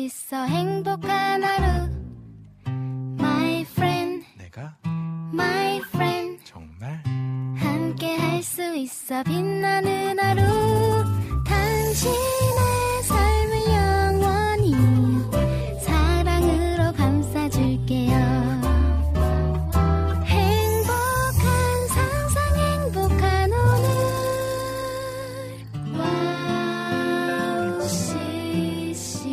있어 행복한 하루 My friend 내가 My friend 정말 함께 할 수 있어 빛나는 하루 당신의 삶을 영원히 사랑으로 감싸줄게요 행복한 상상 행복한 오늘 와우 CC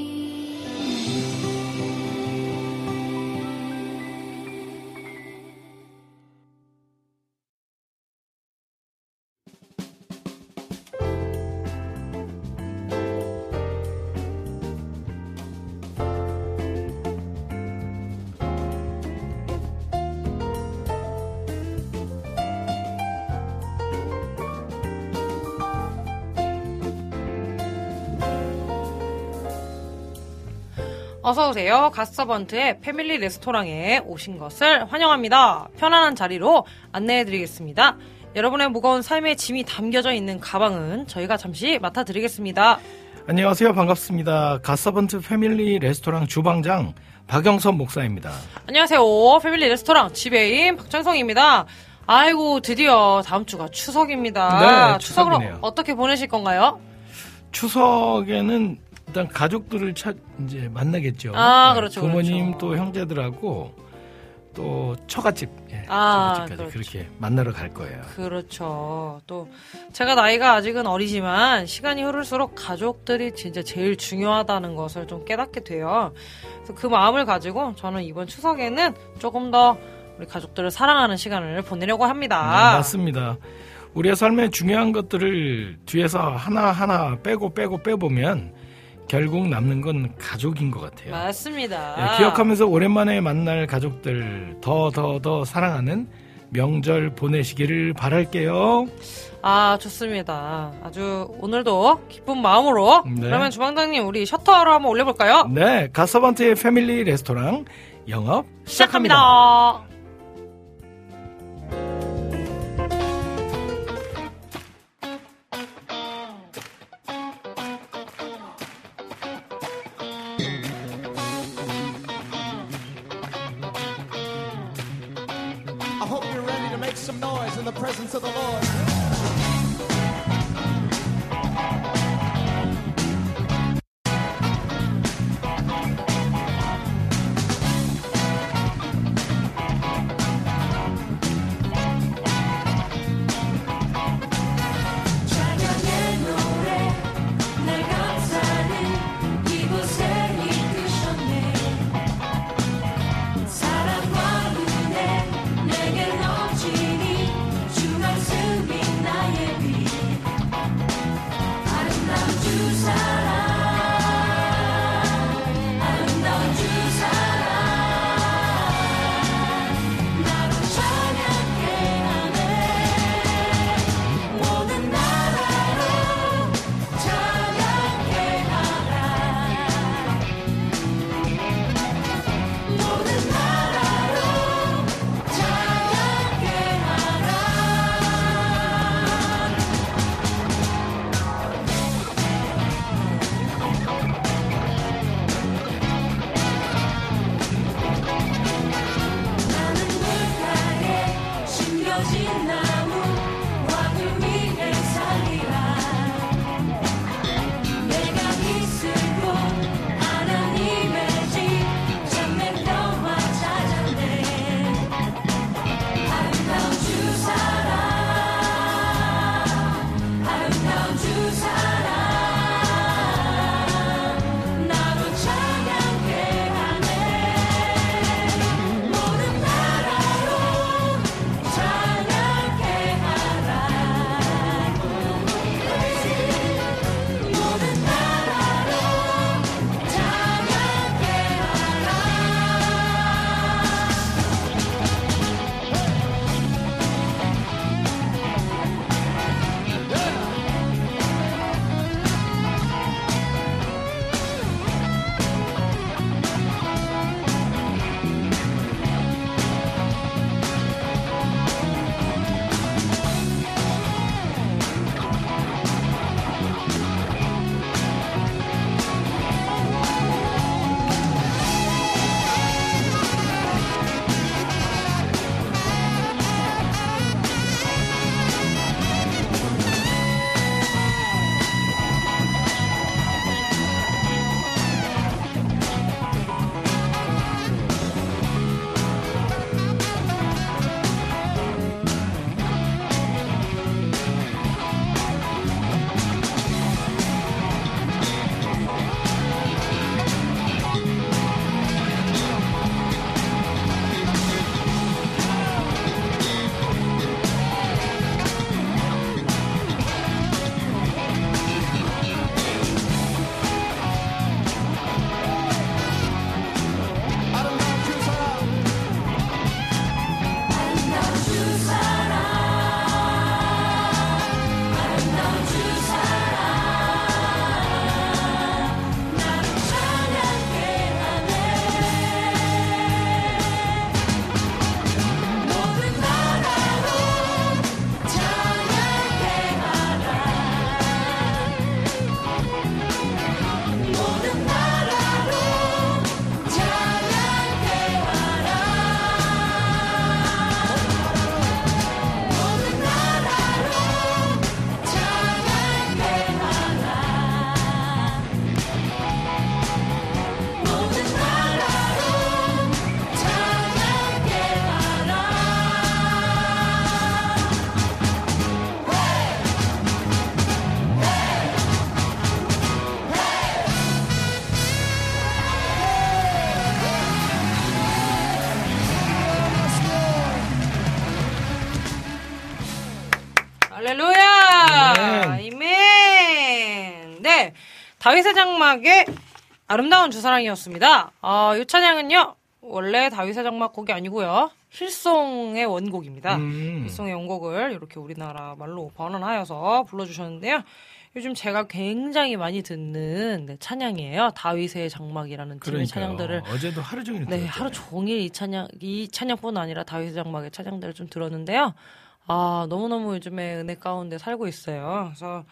어서오세요. 갓서번트의 패밀리 레스토랑에 오신 것을 환영합니다. 편안한 자리로 안내해드리겠습니다. 여러분의 무거운 삶의 짐이 담겨져 있는 가방은 저희가 잠시 맡아드리겠습니다. 안녕하세요. 반갑습니다. 갓서번트 패밀리 레스토랑 주방장 박영선 목사입니다. 안녕하세요. 패밀리 레스토랑 지배인 박찬성입니다. 아이고 드디어 다음 주가 추석입니다. 네, 추석으로 추석이네요. 어떻게 보내실 건가요? 추석에는 일단 가족들을 이제 만나겠죠. 아, 그렇죠, 부모님 그렇죠. 또 형제들하고 또 처갓집, 아, 처갓집까지 그렇죠. 그렇게 만나러 갈 거예요. 그렇죠. 또 제가 나이가 아직은 어리지만 시간이 흐를수록 가족들이 진짜 제일 중요하다는 것을 좀 깨닫게 돼요. 그래서 그 마음을 가지고 저는 이번 추석에는 조금 더 우리 가족들을 사랑하는 시간을 보내려고 합니다. 네, 맞습니다. 우리의 삶의 중요한 것들을 뒤에서 하나하나 빼보면 결국 남는 건 가족인 것 같아요. 맞습니다. 기억하면서 오랜만에 만날 가족들 더 사랑하는 명절 보내시기를 바랄게요. 아, 좋습니다. 아주 오늘도 기쁜 마음으로 네. 그러면 주방장님 우리 셔터를 한번 올려볼까요? 네, 갓서번트의 패밀리 레스토랑 영업 시작합니다. 시작합니다. I hope you're ready to make some noise in the presence of the Lord. 찬양의 노래 날 감사는 이곳에 이끄셨네 사랑과 은혜 내게 넘치니 주 말씀이 나의 빛 아름다운 주 사랑 아름다운 주 사랑 나로 찬양해 하네 모든 나라로 찬양해 하라 모든 나라로 찬양해 하라 나는 물가에 심겨진 나무 와들 위에 살리라 내가 있을 곳 하나님의 집 참된 평화 찾았네 아름다운 주 사랑 아름다운 주 사랑 나로 찬양해 하네 모든 나라로 찬양해 할렐루야! 아멘! 네. 다윗의 장막의 아름다운 주사랑이었습니다. 이 찬양은요, 원래 다윗의 장막 곡이 아니고요. 힐송의 원곡입니다. 힐송의 원곡을 이렇게 우리나라 말로 번안하여서 불러주셨는데요. 요즘 제가 굉장히 많이 듣는 네, 찬양이에요. 다윗의 장막이라는 팀의 찬양들을 어제도 하루 종일 네, 들었잖아요. 하루 종일 이 찬양뿐 아니라 다윗의 장막의 찬양들을 좀 들었는데요. 너무너무 요즘에 은혜 가운데 살고 있어요. 그래서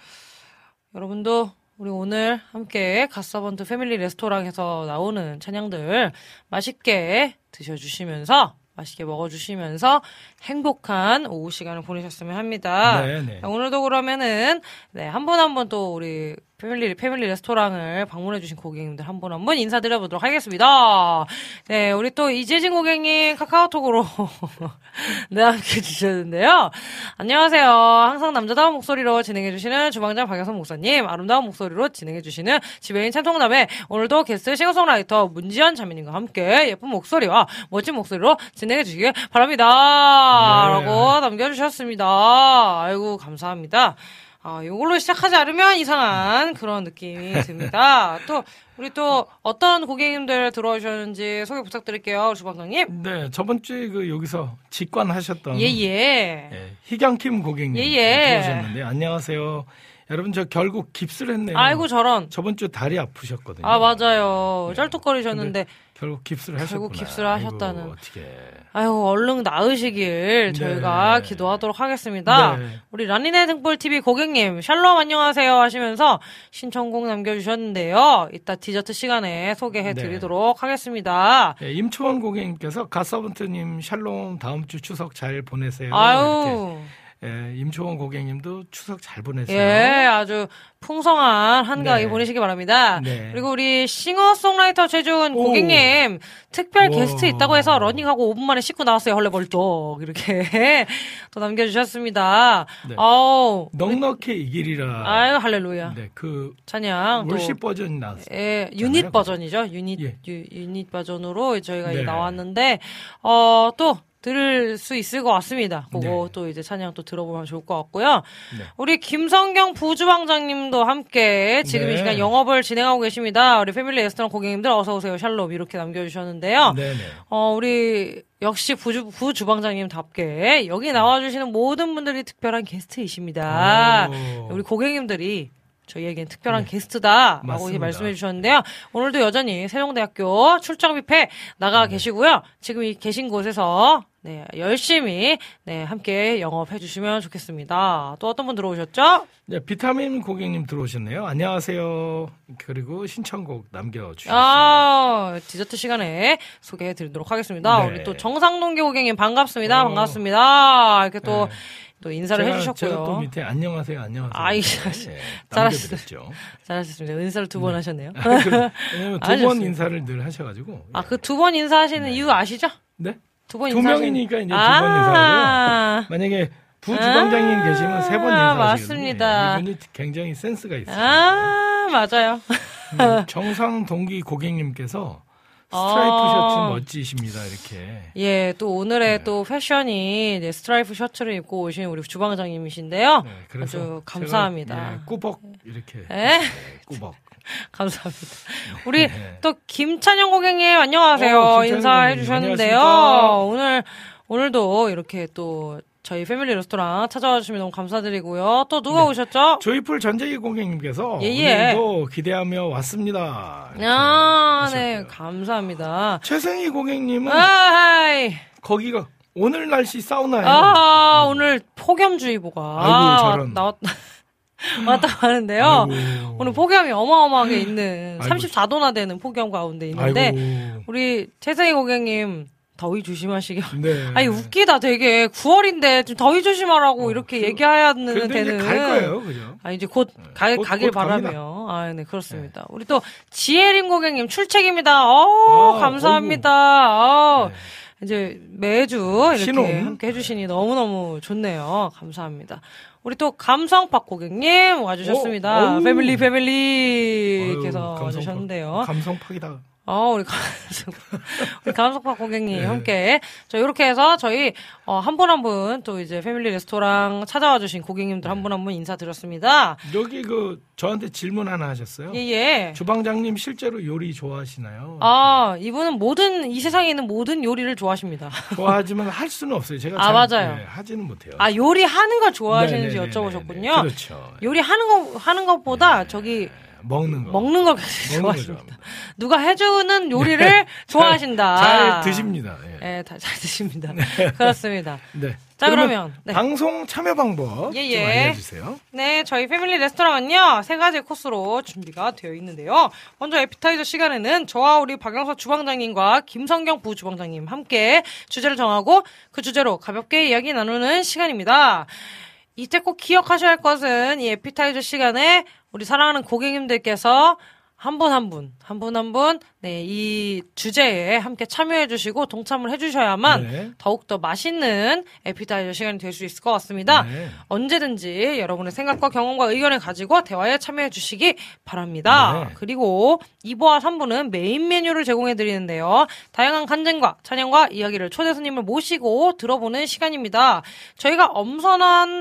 여러분도 우리 오늘 함께 갓서번트 패밀리 레스토랑에서 나오는 찬양들 맛있게 드셔주시면서 맛있게 먹어주시면서 행복한 오후 시간을 보내셨으면 합니다. 네네. 오늘도 그러면은 네, 한 분 한 분 또 우리 패밀리 레스토랑을 방문해주신 고객님들 한 분 한 분 인사드려보도록 하겠습니다. 네, 우리 또 이재진 고객님 카카오톡으로 네, 함께 주셨는데요. 안녕하세요. 항상 남자다운 목소리로 진행해주시는 주방장 박영선 목사님, 아름다운 목소리로 진행해주시는 지배인 찬통남의 오늘도 게스트 싱어송라이터 문지연 자매님과 함께 예쁜 목소리와 멋진 목소리로 진행해주시길 바랍니다. 네. 라고 남겨주셨습니다. 아이고, 감사합니다. 이걸로 시작하지 않으면 이상한 그런 느낌이 듭니다. 또, 우리 또 어떤 고객님들 들어오셨는지 소개 부탁드릴게요, 주방장님. 네, 저번 주에 여기서 직관하셨던 예. 희경킴 고객님 예. 들어오셨는데 안녕하세요. 여러분 저 결국 깁스를 했네요. 아이고 저런. 저번 주 다리 아프셨거든요. 맞아요. 네. 쩔뚝거리셨는데 결국 깁스를 하셨구나. 결국 깁스를 하셨다는. 아이고, 어떡해. 아이고 얼른 나으시길 저희가 기도하도록 하겠습니다. 네. 우리 라니네 등불TV 고객님 샬롬 안녕하세요 하시면서 신청곡 남겨주셨는데요. 이따 디저트 시간에 소개해드리도록 하겠습니다. 네, 임초원 고객님께서 갓서번트님 샬롬 다음 주 추석 잘 보내세요. 아유. 이렇게. 예, 임초원 고객님도 추석 잘 보내세요. 예, 아주 풍성한 한가위 네. 보내시기 바랍니다. 네. 그리고 우리 싱어송라이터 최준 고객님 특별 게스트 있다고 해서 러닝하고 5분 만에 씻고 나왔어요. 헐레벌떡 이렇게 또 남겨주셨습니다. 네. 아우 넉넉히 이길이라. 아유 할렐루야. 네, 찬양 월십 버전이 나왔어요. 예, 유닛 버전이죠. 유닛 버전으로 저희가 네. 나왔는데 또 들을 수 있을 것 같습니다. 그거 네. 또 이제 찬양 또 들어보면 좋을 것 같고요. 네. 우리 김성경 부주방장님도 함께 지금 네. 이 시간 영업을 진행하고 계십니다. 우리 패밀리 레스토랑 고객님들 어서 오세요. 샬롬 이렇게 남겨주셨는데요. 네네. 우리 역시 부주방장님답게 여기 나와주시는 모든 분들이 특별한 게스트이십니다. 우리 고객님들이 저희에겐 특별한 게스트다라고 맞습니다. 말씀해 주셨는데요. 오늘도 여전히 세종대학교 출장 뷔페 나가 계시고요. 지금 이 계신 곳에서 네, 열심히 네, 함께 영업해 주시면 좋겠습니다. 또 어떤 분 들어오셨죠? 네, 비타민 고객님 들어오셨네요. 안녕하세요. 그리고 신청곡 남겨주셨습니다. 디저트 시간에 소개해 드리도록 하겠습니다. 네. 우리 또 정상동기 고객님 반갑습니다. 반갑습니다. 이렇게 또 인사를 해주셨고요. 제가 또 밑에 안녕하세요. 아이, 남겨드렸죠. 잘하셨습니다. 인사를 2번 하셨네요. 왜냐면 2번 인사를 늘 하셔가지고. 그 2번 인사하시는 이유 아시죠? 네? 2번 2명이니까 이제 2번 인사하고요. 만약에 부주방장님 계시면 3번 인사하시거든요. 맞습니다. 이분이 굉장히 센스가 있어요. 맞아요. 정상동기 고객님께서 스트라이프 셔츠 멋지십니다. 이렇게. 예, 또 오늘의 또 패션이 스트라이프 셔츠를 입고 오신 우리 주방장님이신데요. 네, 그래서 아주 감사합니다. 꾸벅 이렇게. 네? 꾸벅. 감사합니다. 우리 또 김찬영 고객님 안녕하세요. 인사해 주셨는데요. 오늘도 이렇게 또 저희 패밀리 레스토랑 찾아와 주시면 너무 감사드리고요. 또 누가 오셨죠? 조이풀 전재기 고객님께서 오늘도 기대하며 왔습니다. 네, 감사합니다. 최승희 고객님은 거기가 오늘 날씨 사우나예요. 오늘 폭염주의보가 아이고, 저런. 왔다고 하는데요. 아이고. 오늘 폭염이 어마어마하게 있는 34도나 되는 폭염 가운데 있는데 우리 최승희 고객님 더위 조심하시길. 네. 아니 웃기다 되게 9월인데 좀 더위 조심하라고 이렇게 얘기해야 되는. 이제 갈 거예요, 그죠? 이제 곧 가길 바라며. 네 그렇습니다. 우리 또 지혜림 고객님 출첵입니다. 감사합니다. 이제 매주 이렇게 신혼. 함께 해주시니 너무너무 좋네요. 감사합니다. 우리 또 감성팍 고객님 와주셨습니다. 패밀리께서 와주셨는데요. 감성팍이다. 우리 감석파 고객님 함께. 자, 이렇게 해서 저희, 한 분 한 분 또 이제 패밀리 레스토랑 찾아와 주신 고객님들 한 분 한 분 인사드렸습니다. 여기 저한테 질문 하나 하셨어요. 예. 주방장님 실제로 요리 좋아하시나요? 이분은 이 세상에 있는 모든 요리를 좋아하십니다. 좋아하지만 할 수는 없어요. 제가 맞아요. 네, 하지는 못해요. 요리하는 걸 좋아하시는지 네네네네네. 여쭤보셨군요. 그렇죠. 요리하는 것보다 저기, 먹는 걸 굉장히 좋아하십니다. 누가 해주는 요리를 좋아하신다. 잘 드십니다. 네, 잘 드십니다. 그렇습니다. 네. 자, 그러면 네. 방송 참여 방법 좀 알려주세요. 네, 저희 패밀리 레스토랑은요 3가지 코스로 준비가 되어 있는데요. 먼저 에피타이저 시간에는 저와 우리 박영서 주방장님과 김성경 부주방장님 함께 주제를 정하고 그 주제로 가볍게 이야기 나누는 시간입니다. 이때 꼭 기억하셔야 할 것은 이 에피타이저 시간에 우리 사랑하는 고객님들께서 한 분 한 분, 네, 이 주제에 함께 참여해 주시고 동참을 해 주셔야만 더욱더 맛있는 에피타이저 시간이 될 수 있을 것 같습니다. 네. 언제든지 여러분의 생각과 경험과 의견을 가지고 대화에 참여해 주시기 바랍니다. 네. 그리고 2부와 3부는 메인 메뉴를 제공해 드리는데요. 다양한 간증과 찬양과 이야기를 초대 손님을 모시고 들어보는 시간입니다. 저희가 엄선한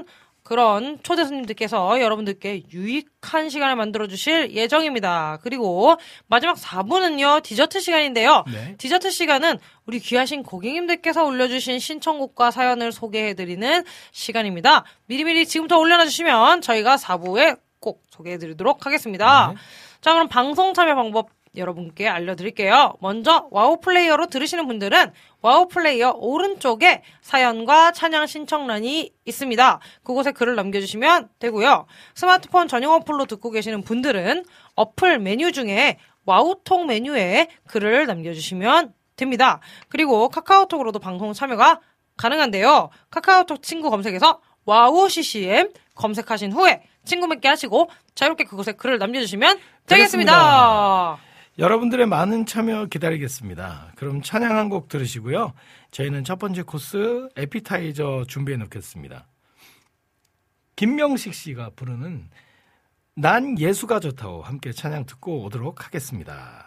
그런 초대 손님들께서 여러분들께 유익한 시간을 만들어주실 예정입니다. 그리고 마지막 4부는요, 디저트 시간인데요. 네. 디저트 시간은 우리 귀하신 고객님들께서 올려주신 신청곡과 사연을 소개해드리는 시간입니다. 미리미리 지금부터 올려놔주시면 저희가 4부에 꼭 소개해드리도록 하겠습니다. 네. 자, 그럼 방송 참여 방법 여러분께 알려드릴게요. 먼저 와우 플레이어로 들으시는 분들은 와우 플레이어 오른쪽에 사연과 찬양 신청란이 있습니다. 그곳에 글을 남겨주시면 되고요. 스마트폰 전용 어플로 듣고 계시는 분들은 어플 메뉴 중에 와우톡 메뉴에 글을 남겨주시면 됩니다. 그리고 카카오톡으로도 방송 참여가 가능한데요. 카카오톡 친구 검색에서 와우 CCM 검색하신 후에 친구 맺기 하시고 자유롭게 그곳에 글을 남겨주시면 되겠습니다. 여러분들의 많은 참여 기다리겠습니다. 그럼 찬양 한 곡 들으시고요. 저희는 첫 번째 코스 에피타이저 준비해 놓겠습니다. 김명식 씨가 부르는 난 예수가 좋다고 함께 찬양 듣고 오도록 하겠습니다.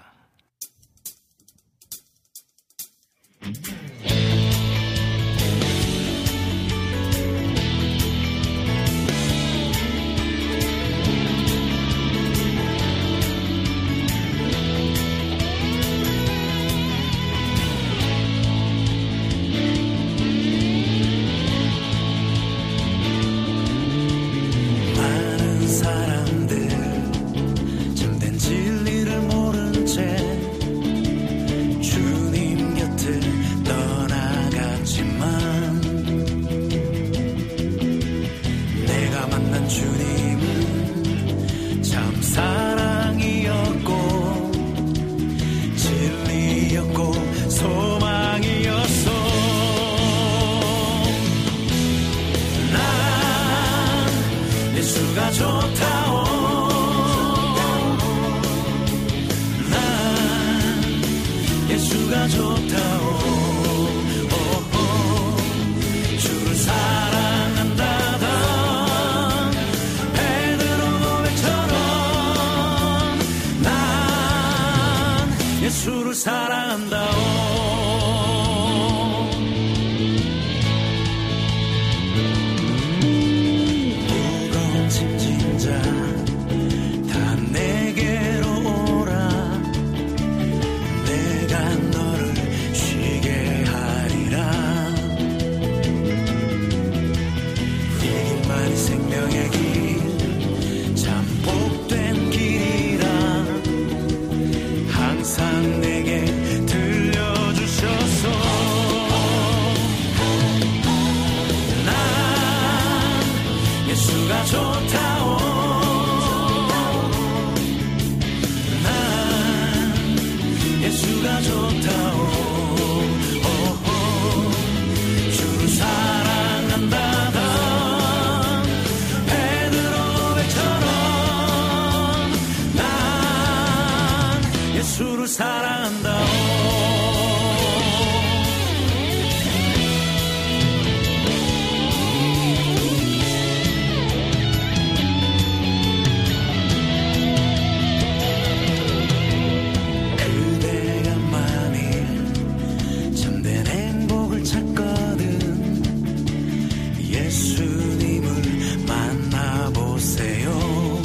예수님을 만나보세요.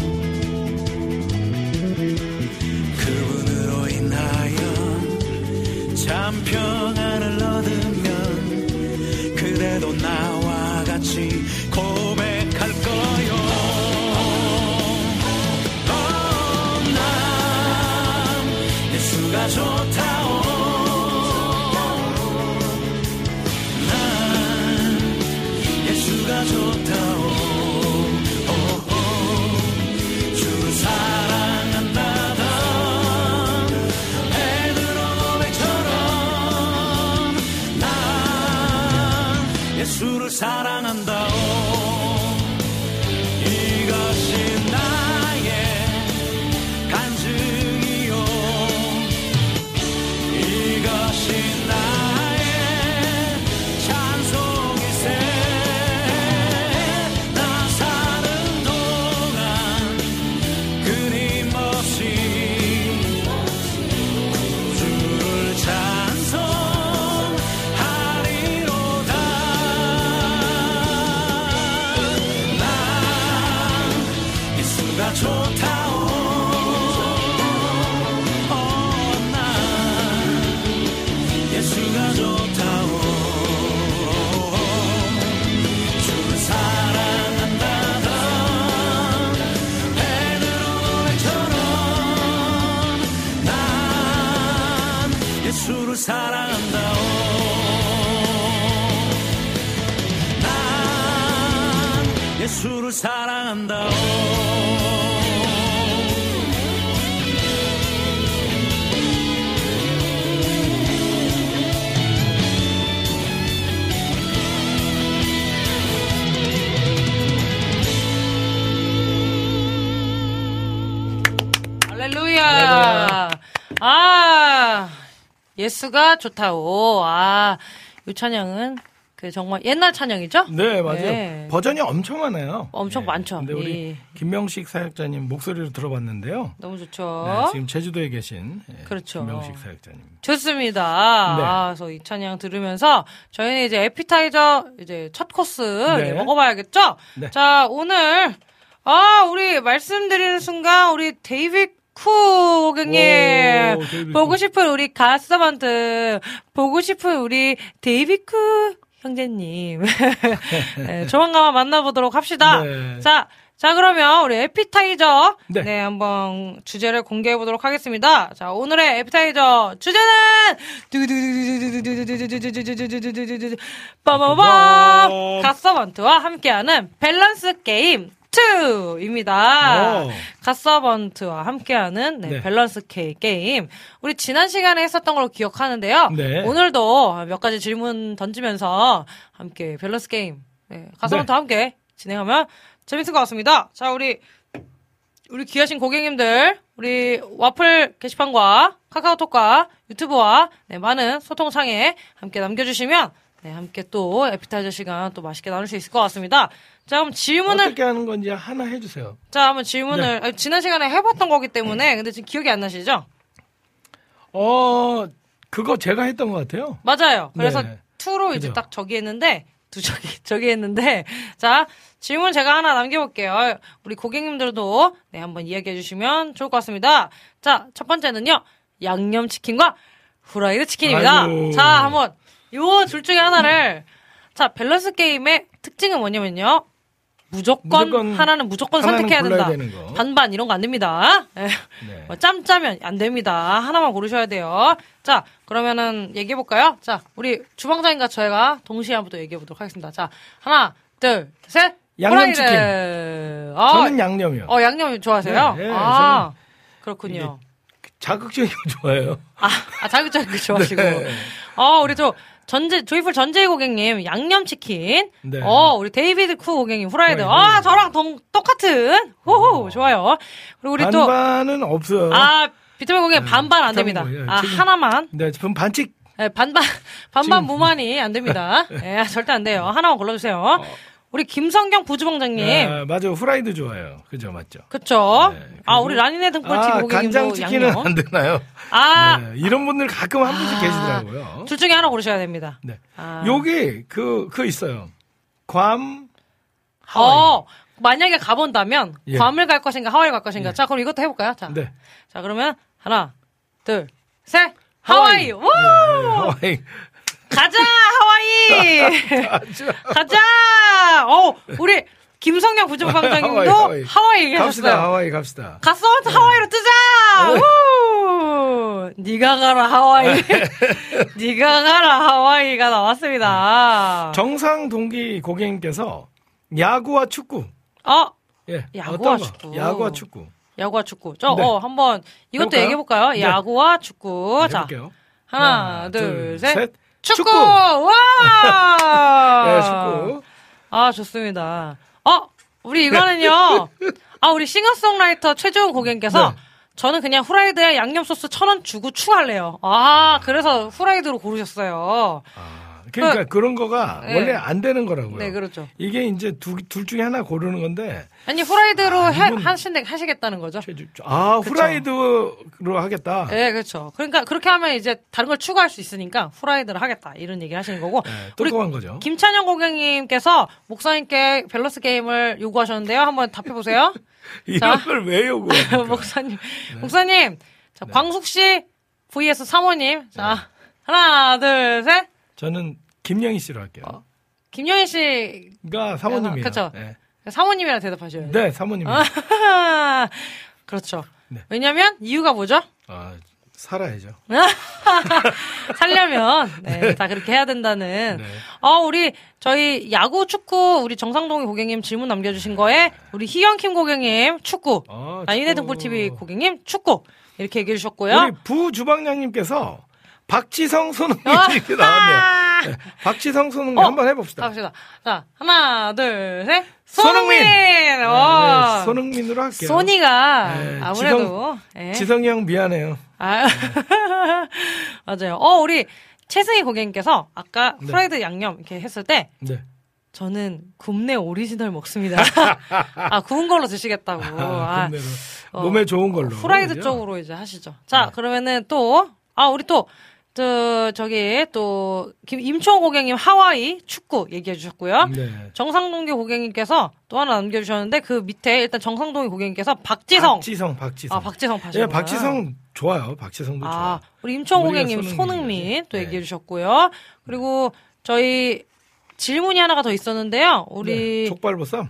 그분으로 인하여 참 평안을 얻으면 그대도 나와 같이 고백할 거요. 난 예수가 좋다오. 좋다오. 주를 사랑한다던 베드로 고백처럼 난 예수를 사랑한다오. 이것이 나의 간증이요. 이것이 나의 찬송이세. 좋다오. 난 예수가 좋다오. 주를 사랑한다던 베드로 고백처럼 난 예수를 사랑한다오. 난 예수를 사랑한다오. 할렐루야. 아, 예수가 좋다오. 아, 이 찬양은 그 정말 옛날 찬양이죠? 네, 맞아요. 네. 버전이 엄청 많아요. 엄청 네. 많죠. 근데 우리 예. 김명식 사역자님 목소리로 들어봤는데요. 너무 좋죠. 네, 지금 제주도에 계신 그렇죠. 김명식 사역자님. 좋습니다. 네. 그래서 이 찬양 들으면서 저희는 이제 에피타이저 이제 첫 코스 네. 먹어봐야겠죠? 네. 자, 오늘 우리 말씀드리는 순간 우리 데이비드 쿠 고객님 오, 데이비드 보고 쿠. 싶은 우리 가스먼트 보고 싶은 우리 데이비드 쿠 형제님 네, 조만간 만나보도록 합시다. 네. 자, 그러면 우리 에피타이저 네. 네, 한번 주제를 공개해 보도록 하겠습니다. 자, 오늘의 에피타이저 주제는 빠바밤 갓서번트와 함께하는 밸런스 게임 2입니다. 오. 갓서번트와 함께하는 네, 네. 밸런스 게임. 우리 지난 시간에 했었던 걸로 기억하는데요. 네. 오늘도 몇 가지 질문 던지면서 함께 밸런스 게임, 네, 갓서번트와 함께 진행하면 재밌을 것 같습니다. 자, 우리 귀하신 고객님들, 우리 와플 게시판과 카카오톡과 유튜브와 네, 많은 소통창에 함께 남겨주시면 네, 함께 또 에피타이저 시간 또 맛있게 나눌 수 있을 것 같습니다. 자, 그럼 질문을 어떻게 하는 건지 하나 해주세요. 자, 한번 질문을 네. 지난 시간에 해봤던 거기 때문에 근데 지금 기억이 안 나시죠? 그거 제가 했던 것 같아요. 맞아요. 그래서 네. 2로 이제 그죠. 딱 저기 했는데 저기 했는데 자, 질문 제가 하나 남겨볼게요. 우리 고객님들도 네, 한번 이야기해 주시면 좋을 것 같습니다. 자, 첫 번째는요. 양념치킨과 후라이드 치킨입니다. 아이고. 자, 한번 요 둘 중에 하나를 자, 밸런스 게임의 특징은 뭐냐면요. 무조건 하나는 무조건 하나는 선택해야 골라야 된다. 되는 거. 반반 이런 거 안 됩니다. 네. 네. 짬짜면 안 됩니다. 하나만 고르셔야 돼요. 자, 그러면은 얘기해 볼까요? 자, 우리 주방장님과 저희가 동시에 한번 또 얘기해 보도록 하겠습니다. 자, 하나, 둘, 셋. 양념치킨. 후라이드. 저는 양념이요. 양념 좋아하세요? 네, 네, 아, 그렇군요. 자극적인 거 좋아해요. 자극적인 거 좋아하시고. 네. 우리 조이풀 전재희 고객님, 양념치킨. 네. 우리 데이비드 쿠 고객님, 후라이드. 후라이드. 저랑 똑같은. 호호, 좋아요. 그리고 우리 또. 반반은 없어요. 비타민 고객님 반반 안 됩니다. 비타민 고객. 지금- 하나만. 네, 지금 반칙. 네, 반반 지금- 무만이 안 됩니다. 네, 절대 안 돼요. 하나만 골라주세요. 우리 김성경 부주방장님. 네, 맞아요. 후라이드 좋아요. 그죠, 맞죠? 그쵸? 네, 우리 라니네 등골팀 고객님도 간장치킨은 양념. 안 되나요? 네, 이런 분들 가끔 한 분씩 계시더라고요. 둘 중에 하나 고르셔야 됩니다. 네. 요게, 그거 있어요. 괌, 하와이. 만약에 가본다면 예. 괌을 갈 것인가 하와이 갈 것인가. 예. 자, 그럼 이것도 해볼까요? 자, 네. 자 그러면 하나, 둘, 셋. 하와이. 우! 하와이. 가자 하와이. 가자. 우리 김성경 부장방장님도 하와이 얘기하셨어요. 갑시다. 하와이 갑시다. 갔어? 하와이로 뜨자. 우! 네가 가라 하와이. 네가 가라 하와이가 나왔습니다. 정상 동기 고객님께서 야구와 축구. 예. 야구와 어떤 거? 축구. 야구와 축구. 야구와 축구. 네. 한번 이것도 해볼까요? 얘기해볼까요? 네. 야구와 축구. 네, 자, 해볼게요. 하나, 둘, 셋. 축구! 축구! 와! 네, 축구. 좋습니다. 우리 이거는요. 우리 싱어송라이터 최재훈 고객님께서 네. 저는 그냥 후라이드에 양념 소스 1,000원 주고 추가할래요. 그래서 후라이드로 고르셨어요. 그러니까 그런 거가 네. 원래 안 되는 거라고요. 네, 그렇죠. 이게 이제 둘 중에 하나 고르는 건데. 아니, 후라이드로 이건- 하시겠다는 거죠? 후라이드로 하겠다. 네, 그렇죠. 그러니까 그렇게 하면 이제 다른 걸 추가할 수 있으니까 후라이드를 하겠다. 이런 얘기를 하시는 거고. 네, 우리 똑똑한 거죠. 김찬영 고객님께서 목사님께 밸런스 게임을 요구하셨는데요. 한번 답해보세요. 이런 자. 걸 왜 요구합니까? 목사님. 자, 광숙 씨 vs 사모님. 자, 하나, 둘, 셋. 저는 김영희 씨로 할게요. 김영희 씨. 그러니까 사모님이요. 그쵸. 네. 사모님이라 대답하셔야 돼요. 네, 사모님. 그렇죠. 네. 왜냐면 이유가 뭐죠? 살아야죠. 살려면 다 그렇게 해야 된다는. 네. 저희 야구 축구 우리 정상동이 고객님 질문 남겨주신 거에 우리 희경킴 고객님 축구, 아이네 등불 TV 고객님 축구 이렇게 얘기해 주셨고요. 우리 부주방장님께서 박지성 손흥민 이렇게 나왔네요. 네, 박지성 손흥민 한번 해봅시다. 갑시다. 자, 하나, 둘, 셋. 손흥민! 손흥민! 네, 손흥민으로 할게요. 소니가 네, 아무래도. 지성이 형 미안해요. 맞아요. 우리 최승희 고객님께서 아까 프라이드 양념 이렇게 했을 때 네. 저는 굽네 오리지널 먹습니다. 구운 걸로 드시겠다고. 굽네로. 몸에 좋은 걸로. 프라이드 그죠? 쪽으로 이제 하시죠. 자, 그러면은 또, 우리 또, 임초원 고객님 하와이 축구 얘기해 주셨고요. 네. 정상동기 고객님께서 또 하나 남겨주셨는데 그 밑에 일단 정상동기 고객님께서 박지성. 박지성. 박지성 파시구나. 예, 박지성 좋아요. 박지성도 좋아요. 우리 임초원 우리가 고객님 손흥민 또 네. 얘기해 주셨고요. 그리고 저희 질문이 하나가 더 있었는데요. 우리 네, 족발보쌈.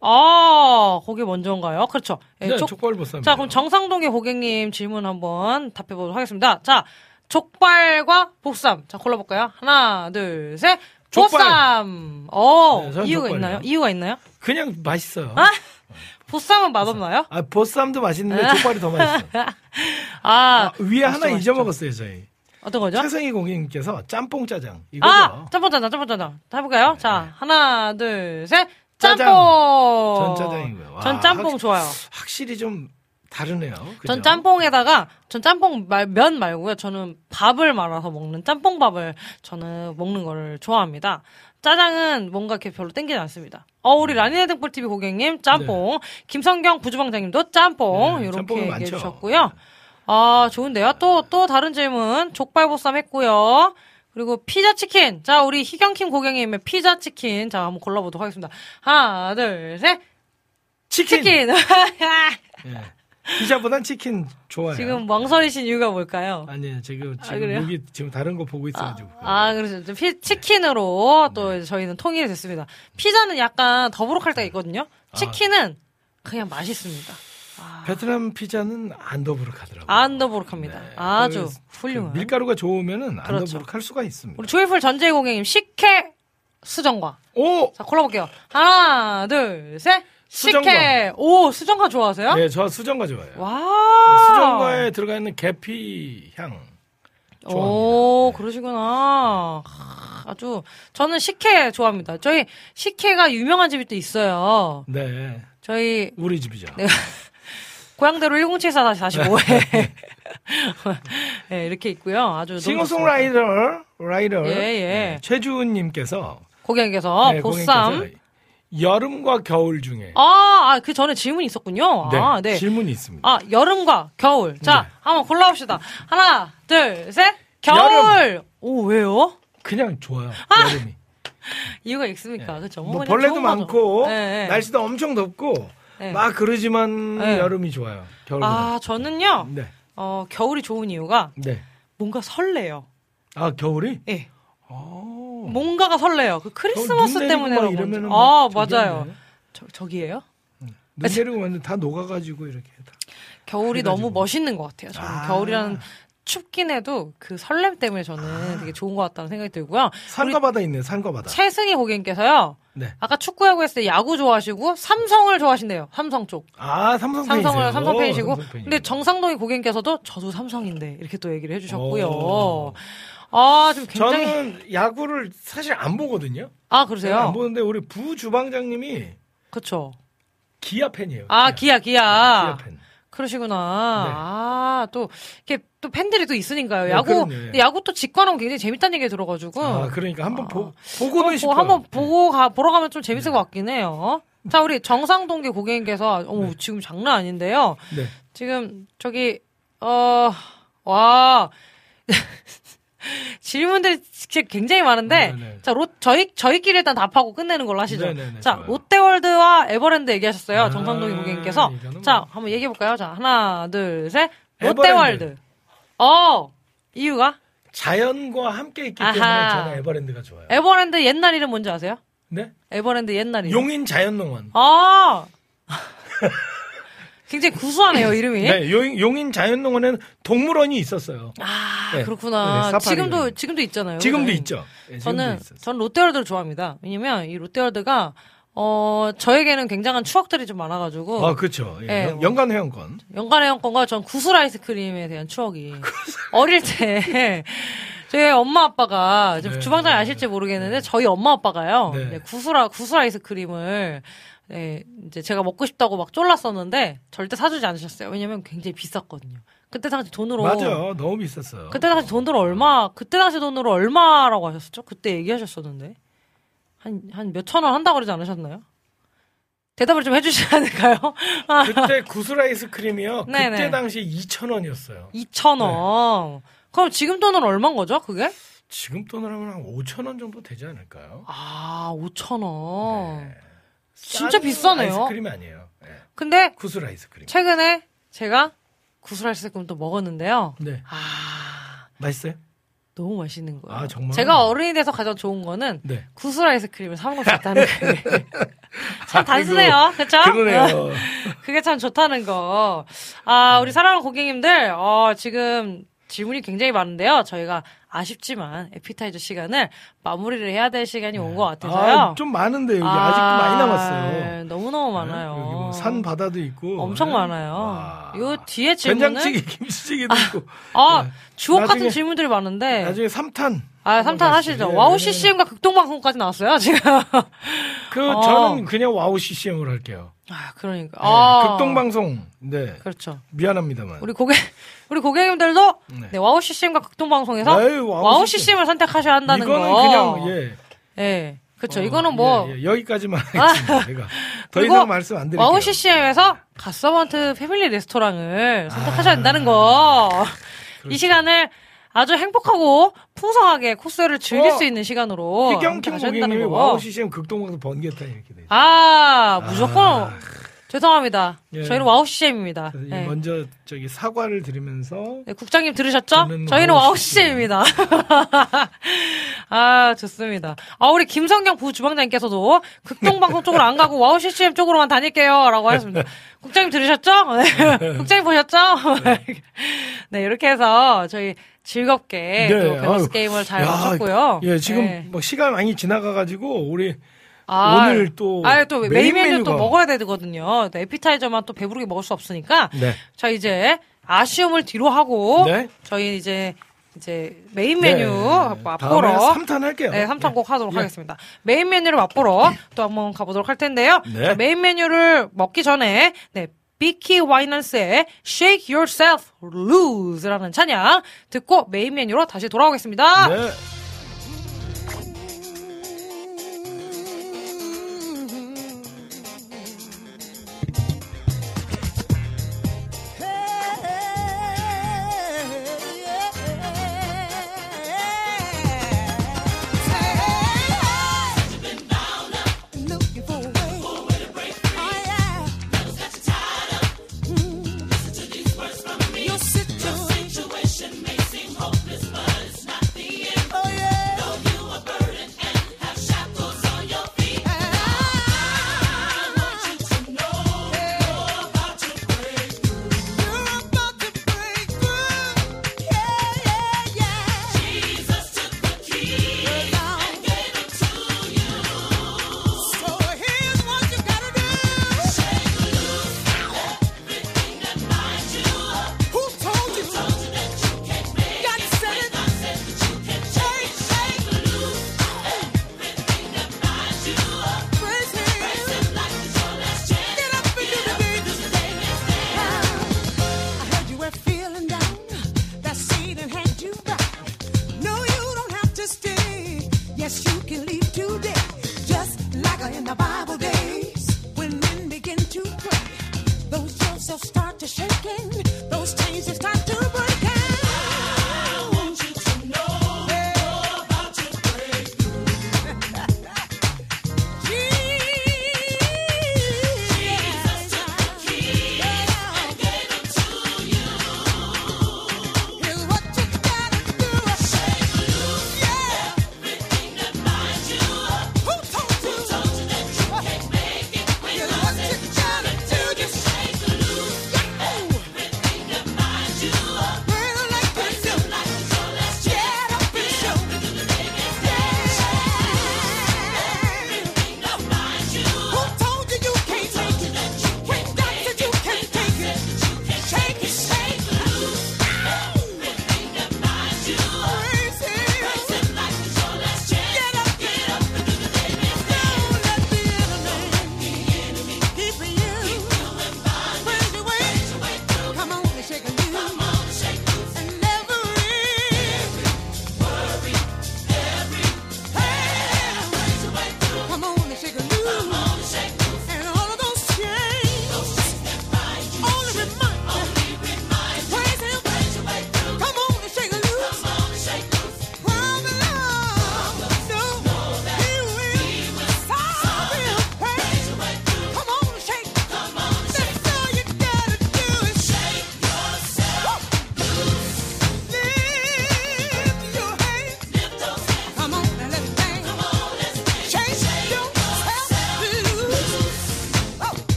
거기 먼저인가요? 그렇죠. 네, 족발보쌈. 자, 그럼 정상동의 고객님 질문 한번 답해보도록 하겠습니다. 자, 족발과 보쌈. 자, 골라볼까요? 하나, 둘, 셋. 족발. 보쌈. 네, 이유가 족발이요. 있나요? 이유가 있나요? 그냥 맛있어요. 보쌈은 맛없나요? 보쌈도 맛있는데 족발이 더 맛있어요. 위에 하나 맛있죠. 잊어먹었어요, 저희. 어떤 거죠? 최승희 고객님께서 짬뽕 짜장. 이거죠. 짬뽕 짜장. 해볼까요? 자, 하나, 둘, 셋. 짜장. 짬뽕. 전 짜장이고요. 와, 전 짬뽕 좋아요. 확실히 좀 다르네요. 그죠? 전 짬뽕에다가 전 짬뽕 면 말고요. 저는 밥을 말아서 먹는 짬뽕밥을 저는 먹는 거를 좋아합니다. 짜장은 뭔가 이렇게 별로 땡기지 않습니다. 우리 라니네 등불 TV 고객님 짬뽕, 김성경 부주방장님도 짬뽕 네, 이렇게 짬뽕은 얘기해 많죠. 주셨고요. 좋은데요. 또 다른 질문 족발보쌈 했고요. 그리고 피자 치킨. 자, 우리 희경킴 고객님의 피자 치킨. 자, 한번 골라보도록 하겠습니다. 하나, 둘, 셋. 치킨. 예. 피자보단 치킨 좋아요. 지금 망설이신 이유가 뭘까요? 아니에요. 지금 그래요? 여기 지금 다른 거 보고 있어가지고. 그렇죠. 치킨으로 또 이제 저희는 통일이 됐습니다. 피자는 약간 더부룩할 때가 있거든요. 치킨은 그냥 맛있습니다. 베트남 피자는 안 더부룩하더라고요. 안 더부룩합니다. 네. 아주 그 훌륭한. 밀가루가 좋으면은 안 그렇죠. 더부룩할 수가 있습니다. 우리 조이풀 전재희 고객님 식혜 수정과. 오! 자, 골라볼게요. 하나, 둘, 셋. 수정과. 식혜. 오, 수정과 좋아하세요? 네, 저 수정과 좋아해요. 와. 수정과에 들어가 있는 계피 향. 오, 좋아합니다. 그러시구나. 아주 저는 식혜 좋아합니다. 저희 식혜가 유명한 집이 또 있어요. 네. 저희 우리 집이죠. 네. 고향대로 1074-45회. 네, 이렇게 있고요. 아주 너무 싱어송라이터 예. 네, 최주은님께서 고객님께서 네, 보쌈. 고객님께서 여름과 겨울 중에 그 전에 질문이 있었군요. 네, 네. 질문이 있습니다. 여름과 겨울. 자, 네. 한번 골라봅시다. 하나, 둘, 셋. 겨울. 여름. 오, 왜요? 그냥 좋아요. 여름이. 이유가 있습니까? 네. 그렇죠. 뭐 벌레도 많고 네. 날씨도 엄청 덥고 네. 막 그러지만 네. 여름이 좋아요. 겨울보다. 아 저는요. 네. 겨울이 좋은 이유가 네. 뭔가 설레요. 아 겨울이? 예. 오. 뭔가가 설레요. 그 크리스마스 눈 내리고 때문에 막 그런 이러면은 건지. 막 맞아요. 저기였네. 저기예요? 눈 내리고 완전 다 녹아가지고 이렇게 다. 겨울이 해가지고. 너무 멋있는 것 같아요. 저는 겨울이라는 춥긴 해도 그 설렘 때문에 저는 되게 좋은 것 같다는 생각이 들고요. 산과 바다 있네. 산과 바다. 최승희 고객님께서요. 네. 아까 축구야구 했을 때 야구 좋아하시고 삼성을 좋아하신대요. 삼성 쪽. 아 삼성 팬이세요. 삼성 팬이시고. 삼성 팬이구나. 근데 정상동이 고객님께서도 저도 삼성인데 이렇게 또 얘기를 해주셨고요. 오. 아, 좀 굉장히. 저는 야구를 사실 안 보거든요. 아, 그러세요? 안 보는데 우리 부 주방장님이 그쵸. 기아 팬이에요. 아, 기아. 기아 팬. 그러시구나. 네. 아, 또, 이렇게 또 팬들이 또 있으니까요. 네, 야구, 그럼요, 예. 근데 야구 또 직관하면 굉장히 재밌다는 얘기 들어가지고. 아, 그러니까 한번 보고는 싶어요. 한번 보러 가면 좀 재밌을 것 같긴 해요. 자, 우리 정상동계 고객님께서, 어머, 지금 장난 아닌데요. 네. 지금, 저기, 와. 질문들이 진짜 굉장히 많은데, 네네. 자, 저희끼리 일단 답하고 끝내는 걸로 하시죠. 네네네, 자, 좋아요. 롯데월드와 에버랜드 얘기하셨어요. 아, 정상동이 고객님께서. 이거는 자, 뭐. 한번 얘기해볼까요? 자, 하나, 둘, 셋. 에버랜드. 롯데월드. 이유가? 자연과 함께 있기 아하. 때문에 저는 에버랜드가 좋아요. 에버랜드 옛날 이름 뭔지 아세요? 네? 에버랜드 옛날 이름. 용인 자연농원. 아! 굉장히 구수하네요, 이름이. 네, 용인 자연농원에는 동물원이 있었어요. 아, 네. 그렇구나. 네, 사파리는. 지금도 있잖아요. 지금도 네. 있죠. 네, 지금도 전 있었어요. 롯데월드를 좋아합니다. 왜냐면 이 롯데월드가 저에게는 굉장한 추억들이 좀 많아가지고. 아, 그렇죠. 예, 네, 연간 회원권. 연간 회원권과 전 구슬 아이스크림에 대한 추억이. 어릴 때, 저희 엄마 아빠가, 네, 주방장이 아실지 모르겠는데, 저희 엄마 아빠가요, 네. 이제 구슬 아이스크림을, 네, 이제 제가 먹고 싶다고 막 쫄랐었는데, 절대 사주지 않으셨어요. 왜냐면 굉장히 비쌌거든요. 그때 당시 돈으로. 맞아요. 너무 비쌌어요. 그때 당시 돈으로 얼마라고 하셨었죠? 그때 얘기하셨었는데. 한 몇천 원 한다고 그러지 않으셨나요? 대답을 좀 해주셔야 될까요? 그때 구슬 아이스크림이요. 네네. 그때 당시에 2,000원이었어요. 2,000원. 그럼 지금 돈은 얼마인 거죠, 그게? 지금 돈으로 하면 한 5,000원 정도 되지 않을까요? 아, 5,000원. 네. 진짜 싼 비싸네요. 아이스크림이 아니에요. 네. 근데 구슬 아이스크림. 최근에 제가 구슬 아이스크림 또 먹었는데요. 네. 아, 맛있어요? 너무 맛있는 거예요. 아, 정말? 제가 어른이 돼서 가장 좋은 거는 네. 구슬 아이스크림을 사 먹을 수 있다는 거예요. 참 단순해요. 그렇죠? 그러네요. 그게 참 좋다는 거. 우리 사랑하는 고객님들, 지금 질문이 굉장히 많은데요. 저희가 아쉽지만 에피타이저 시간을 마무리를 해야 될 시간이 온 것 같아서요. 좀 많은데 여기 아직도 많이 남았어요. 네, 너무너무 많아요. 여기 뭐 산 바다도 있고 엄청 네. 많아요. 와. 요 뒤에 질문은 된장찌개, 김치찌개도 있고. 네. 주옥 같은 나중에- 질문들이 많은데. 나중에 3탄. 3탄 하시죠. 예, 와우 예. CCM과 극동방송까지 나왔어요, 지금. 저는 그냥 와우 CCM으로 할게요. 그러니까. 네, 극동방송. 네. 그렇죠. 미안합니다만. 우리 고객님들도 네. 네, 와우 CCM과 극동방송에서 에이, 와우 CCM을 선택하셔야 한다는 이거는 거. 그냥 예. 예. 그렇죠. 이거는 뭐 여기까지만 하겠습니다. 제가 더 그리고 이상 말씀 안 드릴게요. 와우 CCM에서 갓서번트 패밀리 레스토랑을 선택하셔야 한다는 거. 이 시간을 아주 행복하고 풍성하게 코스를 즐길 수 있는 시간으로 희경킴 선택하셔야 고객님이 한다는 거. 와우 CCM 극동방송 번개탄 이렇게 돼 있어요. 무조건 죄송합니다. 예. 저희는 와우 CCM입니다. 그래서 네. 먼저 사과를 드리면서 네, 국장님 들으셨죠? 저는 저희는 와우 와우 CCM입니다. 좋습니다. 우리 김성경 부주방장님께서도 극동방송 쪽으로 안 가고 와우 CCM 쪽으로만 다닐게요. 라고 하셨습니다. 국장님 들으셨죠? 네. 국장님 보셨죠? 네, 이렇게 해서 저희 즐겁게 네, 또 밸런스 아유, 게임을 잘 야, 마쳤고요. 예, 지금 네. 뭐 시간 많이 지나가가지고 우리 오늘 또 메인 메뉴 또 메뉴가- 먹어야 되거든요. 또 에피타이저만 또 배부르게 먹을 수 없으니까. 네. 자, 이제 아쉬움을 뒤로 하고 네. 저희 이제 메인 메뉴 맛보러 다음에 3탄 할게요. 네, 3탄 꼭 하도록 예. 하겠습니다. 메인 메뉴를 맛보러 또 한번 가보도록 할 텐데요. 네. 자, 메인 메뉴를 먹기 전에 비키 와이넌스의 Shake Yourself Loose라는 찬양 듣고 메인 메뉴로 다시 돌아오겠습니다. 네.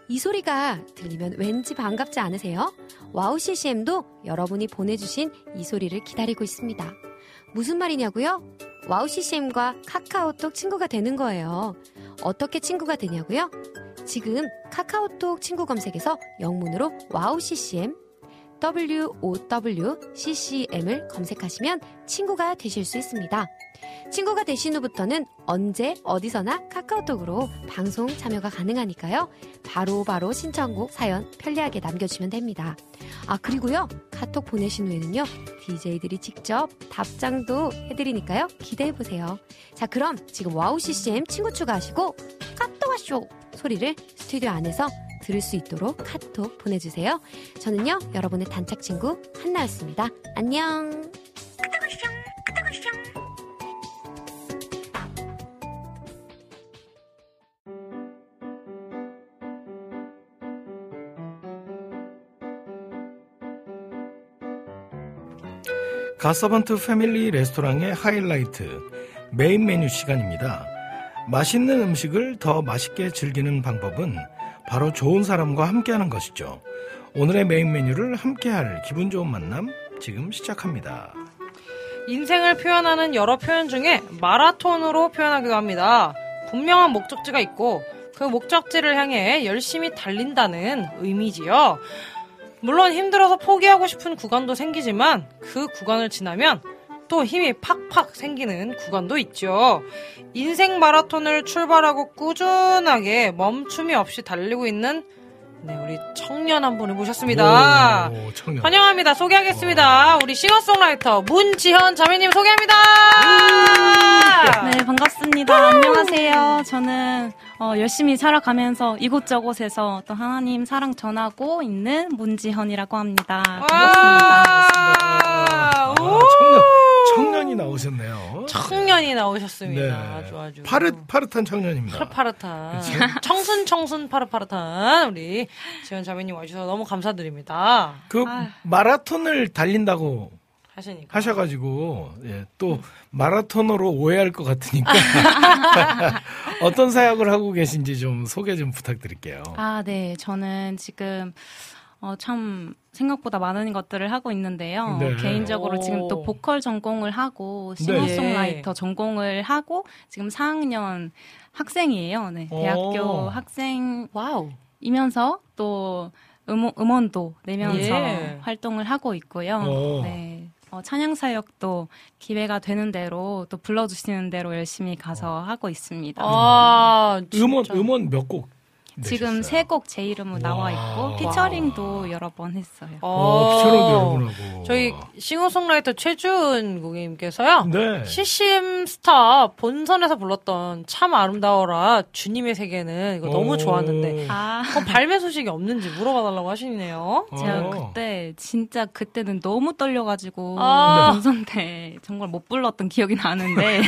이 소리가 들리면 왠지 반갑지 않으세요? 와우 CCM도 여러분이 보내주신 이 소리를 기다리고 있습니다. 무슨 말이냐고요? 와우 CCM과 카카오톡 친구가 되는 거예요. 어떻게 친구가 되냐고요? 지금 카카오톡 친구 검색에서 영문으로 와우 CCM WOWCCM을 검색하시면 친구가 되실 수 있습니다. 친구가 되신 후부터는 언제 어디서나 카카오톡으로 방송 참여가 가능하니까요. 바로 신청곡 사연 편리하게 남겨주시면 됩니다. 그리고요. 카톡 보내신 후에는요. DJ들이 직접 답장도 해드리니까요. 기대해보세요. 자, 그럼 지금 와우 CCM 친구 추가하시고 카톡 와쇼 소리를 스튜디오 안에서 들을 수 있도록 카톡 보내주세요. 저는요, 여러분의 단짝 친구 한나였습니다. 안녕. 갓서번트 패밀리 레스토랑의 하이라이트 메인 메뉴 시간입니다. 맛있는 음식을 더 맛있게 즐기는 방법은 바로 좋은 사람과 함께하는 것이죠. 오늘의 메인 메뉴를 함께할 기분 좋은 만남 지금 시작합니다. 인생을 표현하는 여러 표현 중에 마라톤으로 표현하기도 합니다. 분명한 목적지가 있고 그 목적지를 향해 열심히 달린다는 의미지요. 물론 힘들어서 포기하고 싶은 구간도 생기지만 그 구간을 지나면 또 힘이 팍팍 생기는 구간도 있죠. 인생 마라톤을 출발하고 꾸준하게 멈춤이 없이 달리고 있는 우리 청년 한 분을 모셨습니다. 오, 청년. 환영합니다. 소개하겠습니다. 우리 싱어송라이터 문지현 자매님 소개합니다. 네, 반갑습니다. 안녕하세요. 저는 열심히 살아가면서 이곳저곳에서 또 하나님 사랑 전하고 있는 문지현이라고 합니다. 반갑습니다. 청년이 나오셨네요. 청년이 나오셨습니다. 네. 아주 파릇파릇한 청년입니다. 파릇파릇한 청순 파릇파릇한 우리 지현 자매님 와주셔서 너무 감사드립니다. 그 마라톤을 달린다고 하시니까. 하셔가지고 또 마라톤으로 오해할 것 같으니까 어떤 사역을 하고 계신지 좀 소개 좀 부탁드릴게요. 네. 저는 지금 참 생각보다 많은 것들을 하고 있는데요. 네. 개인적으로 지금 또 보컬 전공을 하고 싱어송라이터 전공을 하고 지금 4학년 학생이에요. 네. 대학교 학생이면서 또 음원도 내면서 활동을 하고 있고요. 네. 찬양 사역도 기회가 되는 대로 또 불러주시는 대로 열심히 가서 하고 있습니다. 음원 몇 곡? 지금 3곡 제 이름으로 나와 있고 피처링도 여러 번 했어요. 피처링도 여러 번 하고. 저희 싱어송라이터 최준 고객님께서요. 네. CCM 스타 본선에서 불렀던 참 아름다워라 주님의 세계는 이거 너무 좋았는데 발매 소식이 없는지 물어봐달라고 하시네요. 제가 그때는 너무 떨려가지고 본선 때 정말 못 불렀던 기억이 나는데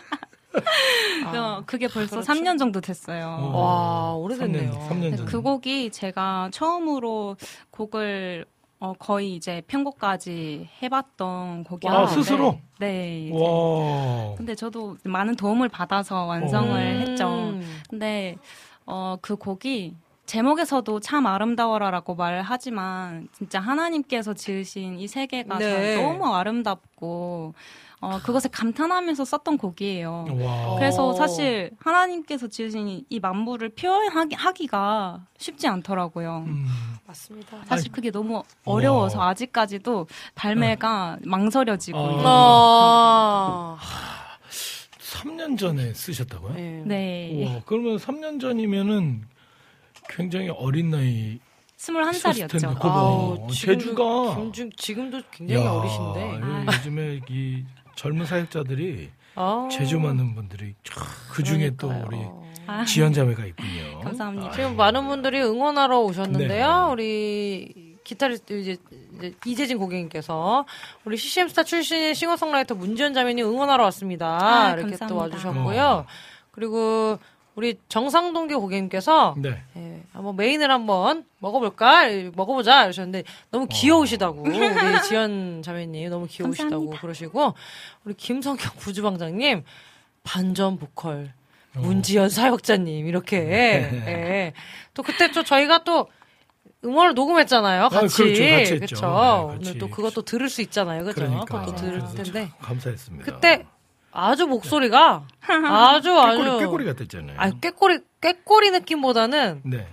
그게 벌써 3년 정도 됐어요. 와, 오래됐네요. 3년 전. 그 곡이 제가 처음으로 곡을 거의 이제 편곡까지 해봤던 곡이었는데 스스로? 네. 와. 근데 저도 많은 도움을 받아서 완성을 했죠. 근데 그 곡이 제목에서도 참 아름다워라라고 말하지만 진짜 하나님께서 지으신 이 세계가 너무 아름답고 그것에 감탄하면서 썼던 곡이에요. 와. 그래서 사실 하나님께서 지으신 이 만물을 표현하기가 쉽지 않더라고요. 맞습니다. 사실 그게 너무 어려워서 아직까지도 발매가 망설여지고 있는 3년 전에 쓰셨다고요? 네. 우와, 그러면 3년 전이면은 굉장히 어린 나이 21살이었죠. 제주가 지금도 굉장히 어리신데 요즘에 이 젊은 사역자들이 제주 많은 분들이 그 중에 또 우리 지연 자매가 있군요. 감사합니다. 지금 많은 분들이 응원하러 오셨는데요. 우리 기타리스트 이제 이재진 고객님께서 우리 CCM 스타 출신의 싱어송라이터 문지연 자매님 응원하러 왔습니다. 이렇게 감사합니다. 또 와주셨고요. 그리고 우리 정상동계 고객님께서 한번 메인을 한번 먹어보자 이러셨는데 너무 귀여우시다고 우리 지연 자매님 너무 귀여우시다고 감사합니다. 그러시고 우리 김성경 부주방장님 반전 보컬 문지연 사역자님 이렇게 예. 또 그때 또 저희가 또 음원을 녹음했잖아요. 같이. 그렇죠. 같이 했죠. 그쵸. 네, 오늘 또 그것도 들을 수 있잖아요. 그죠? 그러니까. 그것도 들을 텐데. 감사했습니다. 그때 아주 목소리가 아주 꾀꼬리 같았잖아요. 아니 꾀꼬리 느낌보다는 네.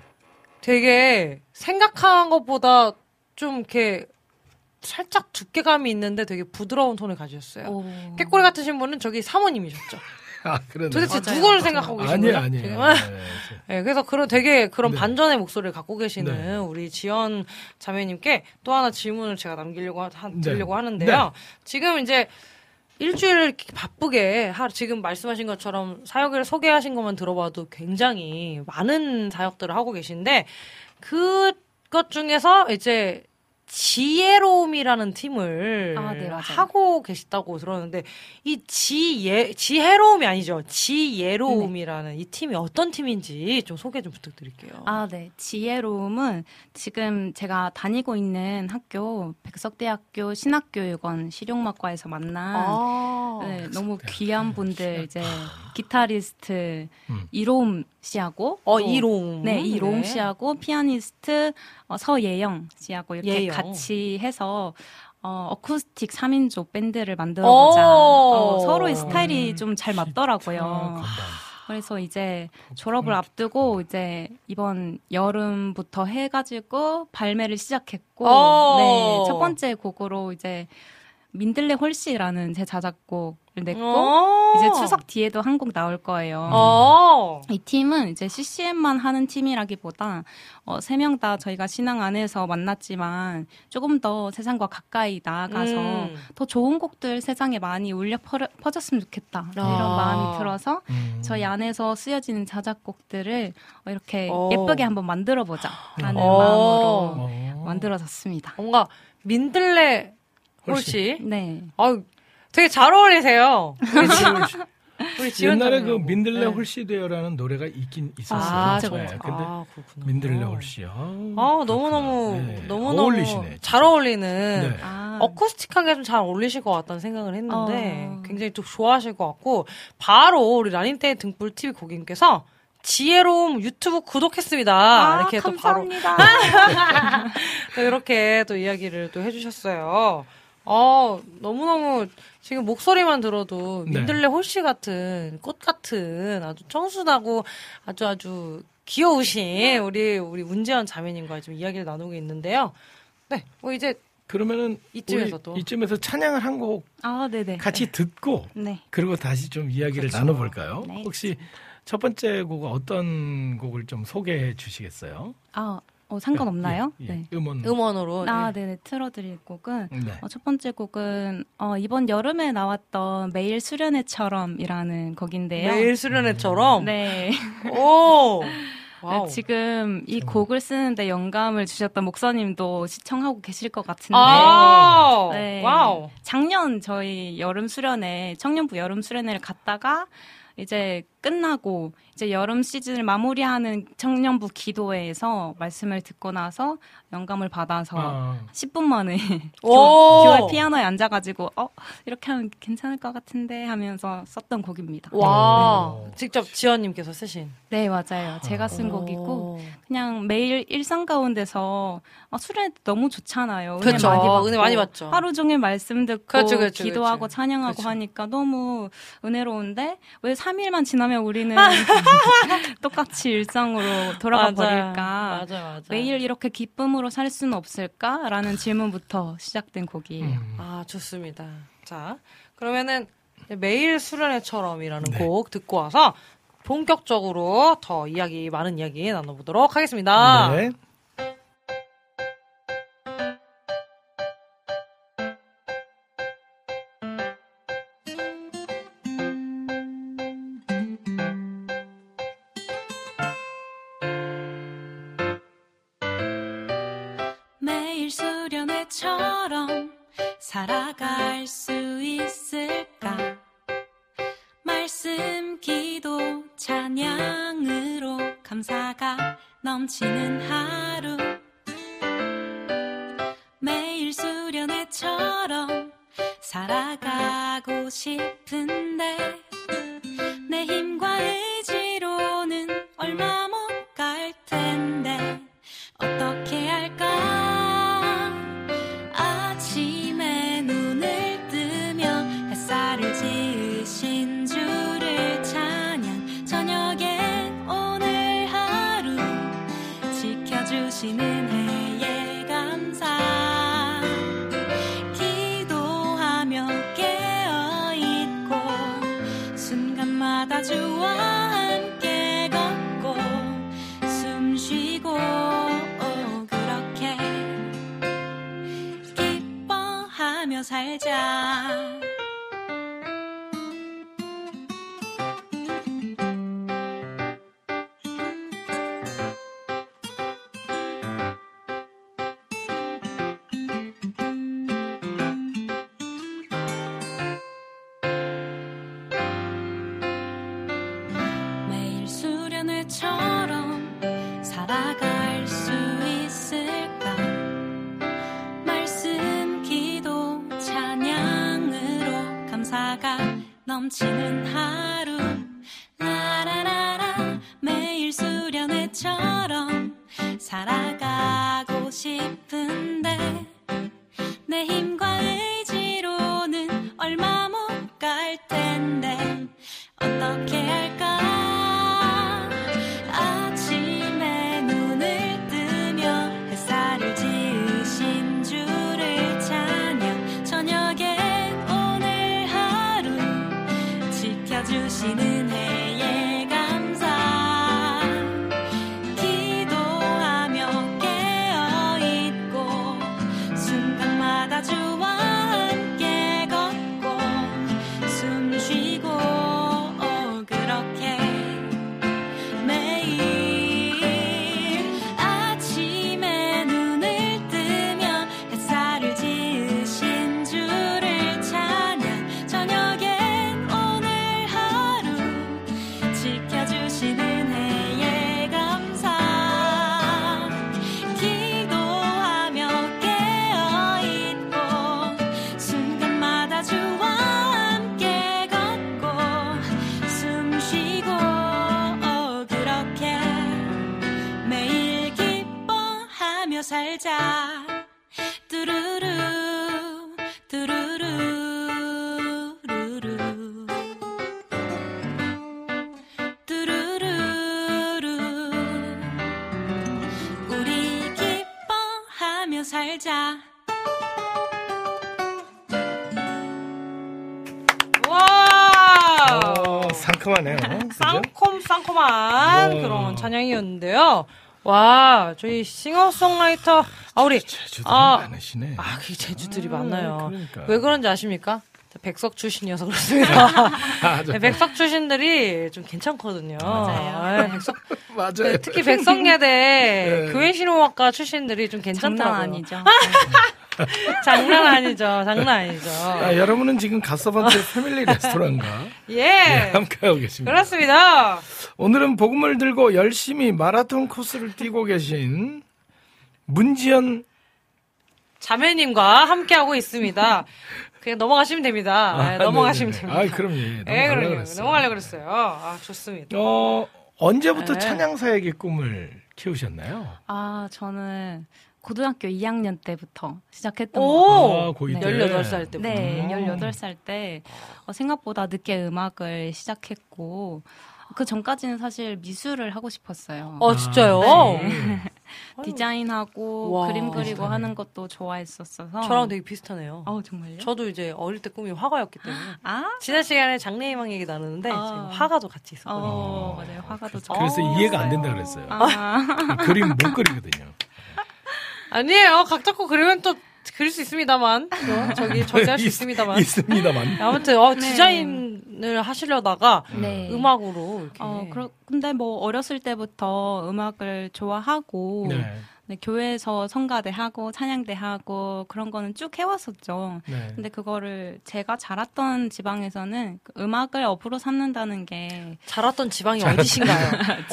되게 생각한 것보다 좀 이렇게 살짝 두께감이 있는데 되게 부드러운 톤을 가지셨어요. 꾀꼬리 같으신 분은 저기 사모님이셨죠. 그러네. 도대체 맞아요. 누구를 생각하고 계신 거예요? 아니에요. 네, 그래서 되게 그런 네. 반전의 목소리를 갖고 계시는 네. 우리 지연 자매님께 또 하나 질문을 제가 드리려고 네. 하는데요. 네. 지금 이제 일주일을 이렇게 바쁘게 지금 말씀하신 것처럼 사역을 소개하신 것만 들어봐도 굉장히 많은 사역들을 하고 계신데 그것 중에서 이제 지혜로움이라는 팀을 네, 맞아요. 하고 계시다고 들었는데 이 지혜로움이 아니죠. 지혜로움이라는 이 팀이 어떤 팀인지 좀 소개 좀 부탁드릴게요. 네. 지혜로움은 지금 제가 다니고 있는 학교 백석대학교 신학교육원 실용음악과에서 만난 네, 너무 귀한 분들 이제 기타리스트 이로움 씨하고 이로움. 네, 이로움 씨하고 피아니스트 서예영 씨하고 이렇게 예영. 같이 해서 어쿠스틱 3인조 밴드를 만들어보자. 서로의 스타일이 좀 잘 맞더라고요. 그래서 이제 졸업을 앞두고 이제 이번 여름부터 해가지고 발매를 시작했고, 네, 첫 번째 곡으로 이제 민들레 홀씨라는 제 자작곡을 냈고, 이제 추석 뒤에도 한 곡 나올 거예요. 이 팀은 이제 CCM만 하는 팀이라기보다 3명 다 저희가 신앙 안에서 만났지만 조금 더 세상과 가까이 나아가서 더 좋은 곡들 세상에 많이 울려 퍼졌으면 좋겠다 이런 마음이 들어서 저희 안에서 쓰여지는 자작곡들을 이렇게 예쁘게 한번 만들어보자 하는 마음으로 만들어졌습니다. 뭔가 민들레 홀씨. 네. 되게 잘 어울리세요. 우리 지연 옛날에 그 자매하고. 민들레 네. 홀씨되어라는 노래가 있긴 있었어요. 정말. 근데 그렇구나. 민들레 홀씨. 너무너무 어울리시네. 잘 어울리는 네. 어쿠스틱하게 좀 잘 어울리실 것 같다는 생각을 했는데 굉장히 또 좋아하실 것 같고 바로 우리 라닌떼의 등불 TV 고객님께서 지혜로움 유튜브 구독했습니다. 이렇게 감사합니다. 또 바로 또 이렇게 또 이야기를 또 해주셨어요. 너무너무 지금 목소리만 들어도 네. 민들레 홀씨 같은 꽃 같은 아주 청순하고 아주 귀여우신 우리 문재현 자매님과 좀 이야기를 나누고 있는데요. 네, 이제 그러면은 이쯤에서 찬양을 한 곡 네네. 같이 듣고 네. 그리고 다시 좀 이야기를 그렇죠. 나눠볼까요? 네. 혹시 첫 번째 곡은 어떤 곡을 좀 소개해 주시겠어요? 상관없나요? 예. 네. 음원으로. 네네. 틀어드릴 곡은, 네. 첫 번째 곡은, 이번 여름에 나왔던 매일 수련회처럼이라는 곡인데요. 매일 수련회처럼. 네. 오. 와우. 지금 이 곡을 쓰는데 영감을 주셨던 목사님도 시청하고 계실 것 같은데. 네. 와우. 작년 저희 여름 수련회, 청년부 여름 수련회를 갔다가 이제 끝나고 이제 여름 시즌을 마무리하는 청년부 기도회에서 말씀을 듣고 나서 영감을 받아서 10분 만에 교회 피아노에 앉아가지고 이렇게 하면 괜찮을 것 같은데 하면서 썼던 곡입니다. 와, 직접 지연님께서 쓰신. 네, 맞아요. 제가 쓴 곡이고 그냥 매일 일상 가운데서 수련회 너무 좋잖아요. 은혜 그쵸, 많이 받고 은혜 많이 받죠. 하루 종일 말씀 듣고 그렇죠. 기도하고 찬양하고 하니까 너무 은혜로운데 왜 3일만 지나면 우리는 똑같이 일상으로 돌아가 버릴까? 맞아요. 매일 이렇게 기쁨으로 살 수는 없을까라는 질문부터 시작된 곡이에요. 좋습니다. 자, 그러면은 매일 수련회처럼이라는 네. 곡 듣고 와서 본격적으로 더 많은 이야기 나눠보도록 하겠습니다. 네. 매일 수련회처럼 살아갈 수 있을까? 말씀, 기도, 찬양으로 감사가 넘치는 하루. 매일 수련회처럼 살아가고 싶은데 내 힘과 의지 은혜에 감사 기도하며 깨어있고 순간마다 주와 함께 걷고 숨 쉬고 그렇게 기뻐하며 살자. 매일 수련회처럼 살아갈 수 있을까? 말씀, 기도, 찬양으로 감사가 넘치는 하루. 라라라라. 매일 수련회처럼 살아가고 싶은데 내 힘과 의지로는 얼마 못 갈 텐데 어떻게 할까? 아침에 눈을 뜨며 햇살을 지으신 주를 찬양, 저녁엔 오늘 하루 지켜주신 은혜에 감사 기도하며 깨어있고 순간마다 주와 함께 걷고 숨 쉬고 그렇게 매일 아침에 눈을 뜨며 햇살을 지으신 주를 찬양, 저녁엔 오늘 하루 지켜주신 은혜에 감사 기도하며 깨어있고 순간마다 주와 함께 걷고 숨 쉬고 그렇게 매일 기뻐하며 살자. 뚜루루 뚜루루 루루 뚜루루루 우리 기뻐하며 살자. 와! 상큼하네요. 그죠? 상콤한 와. 그런 찬양이었는데요. 와, 저희 싱어송라이터, 우리, 제주도 많으시네. 그게 제주들이 많나요? 그러니까. 왜 그런지 아십니까? 백석 출신이어서 그렇습니다. 맞아요. 백석 출신들이 좀 괜찮거든요. 맞아요. 백석, 맞아요. 특히 백석예대 네. 교회신호학과 출신들이 좀 괜찮다고요. 장난 아니죠. 장난 아니죠. 장난 아니죠. 여러분은 지금 갓서번트 패밀리 레스토랑과 예. 함께하고 계십니다. 그렇습니다. 오늘은 복음을 들고 열심히 마라톤 코스를 뛰고 계신 문지연 자매님과 함께하고 있습니다. 그냥 넘어가시면 됩니다. 넘어가시면 네네네. 됩니다. 그럼요. 네, 넘어가려고 그럼요. 그랬어요. 넘어가려고 그랬어요. 좋습니다. 언제부터 네. 찬양사에게 꿈을 키우셨나요? 저는 고등학교 2학년 때부터 시작했던 것 오! 같아요. 고2 때. 18살 때부터. 네, 18살 때 생각보다 늦게 음악을 시작했고 그 전까지는 사실 미술을 하고 싶었어요. 진짜요? 네. 디자인하고 와, 그림 그리고 비슷하네. 하는 것도 좋아했었어서 저랑 되게 비슷하네요. 정말요? 저도 이제 어릴 때 꿈이 화가였기 때문에. 아? 지난 시간에 장래희망 얘기 나누는데 지금 화가도 같이 있었거든요. 맞아요. 화가도 그래서 이해가 안 된다 그랬어요. 아. 그림 못 그리거든요. 아니에요. 각 잡고 그리면 또 그릴 수 있습니다만. 저기 저지할 수 있습니다만. 있습니다만. 아무튼 네. 디자인을 하시려다가 네. 음악으로 이렇게. 근데 뭐 어렸을 때부터 음악을 좋아하고 네. 네, 교회에서 성가대 하고 찬양대 하고 그런 거는 쭉 해왔었죠. 네. 근데 그거를 제가 자랐던 지방에서는 그 음악을 업으로 삼는다는 게 자랐던 지방이 어디신가요?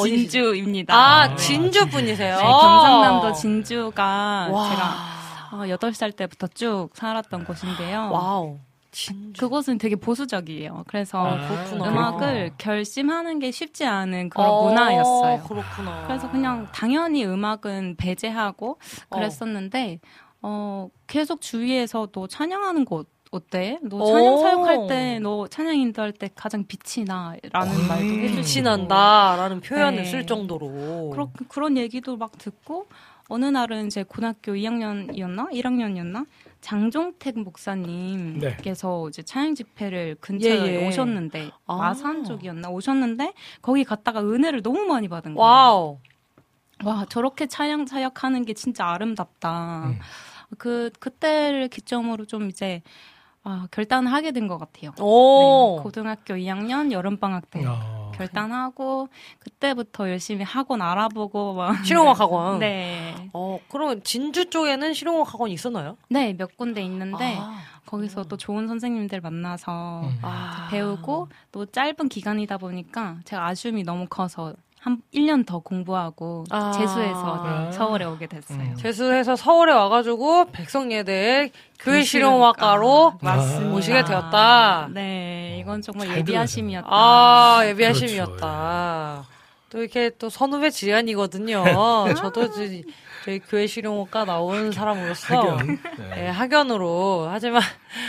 진주입니다. 진주 분이세요? 네, 경상남도 진주가 와. 제가 8살 때부터 쭉 살았던 곳인데요. 와우. 진주. 그곳은 되게 보수적이에요. 그래서 그렇구나. 음악을 결심하는 게 쉽지 않은 그런 문화였어요. 그렇구나. 그래서 그냥 당연히 음악은 배제하고 그랬었는데 계속 주위에서도 찬양하는 거 어때? 너 찬양 사역할 때, 너 찬양 인도할 때 가장 빛이 나라는 말도 해주시고 빛이 난다라는 표현을 네. 쓸 정도로 그런 얘기도 막 듣고 어느 날은 이제 고등학교 2학년이었나? 1학년이었나? 장종택 목사님께서 이제 찬양 집회를 근처에 오셨는데 마산 쪽이었나? 오셨는데 거기 갔다가 은혜를 너무 많이 받은 거예요. 와우. 와, 저렇게 찬양 사역하는 게 진짜 아름답다. 그때를 기점으로 좀 이제 결단을 하게 된 것 같아요. 네, 고등학교 2학년 여름방학 때 결단하고 그때부터 열심히 학원 알아보고 막 실용음악 학원. 네. 그럼 진주 쪽에는 실용음악 학원이 있었나요? 네, 몇 군데 있는데 거기서 또 좋은 선생님들 만나서 배우고 또 짧은 기간이다 보니까 제가 아쉬움이 너무 커서 한 1년 더 공부하고 재수해서 서울에 오게 됐어요. 재수해서 서울에 와가지고 백성예대 교회 실용음악과로 오시게 되었다. 네, 이건 정말 예비하심이었다. 예비하심이었다. 또 이렇게 또 선후배 질환이거든요. 저도 저희 교회 실용음악과 나온 사람으로서 학연으로 하지만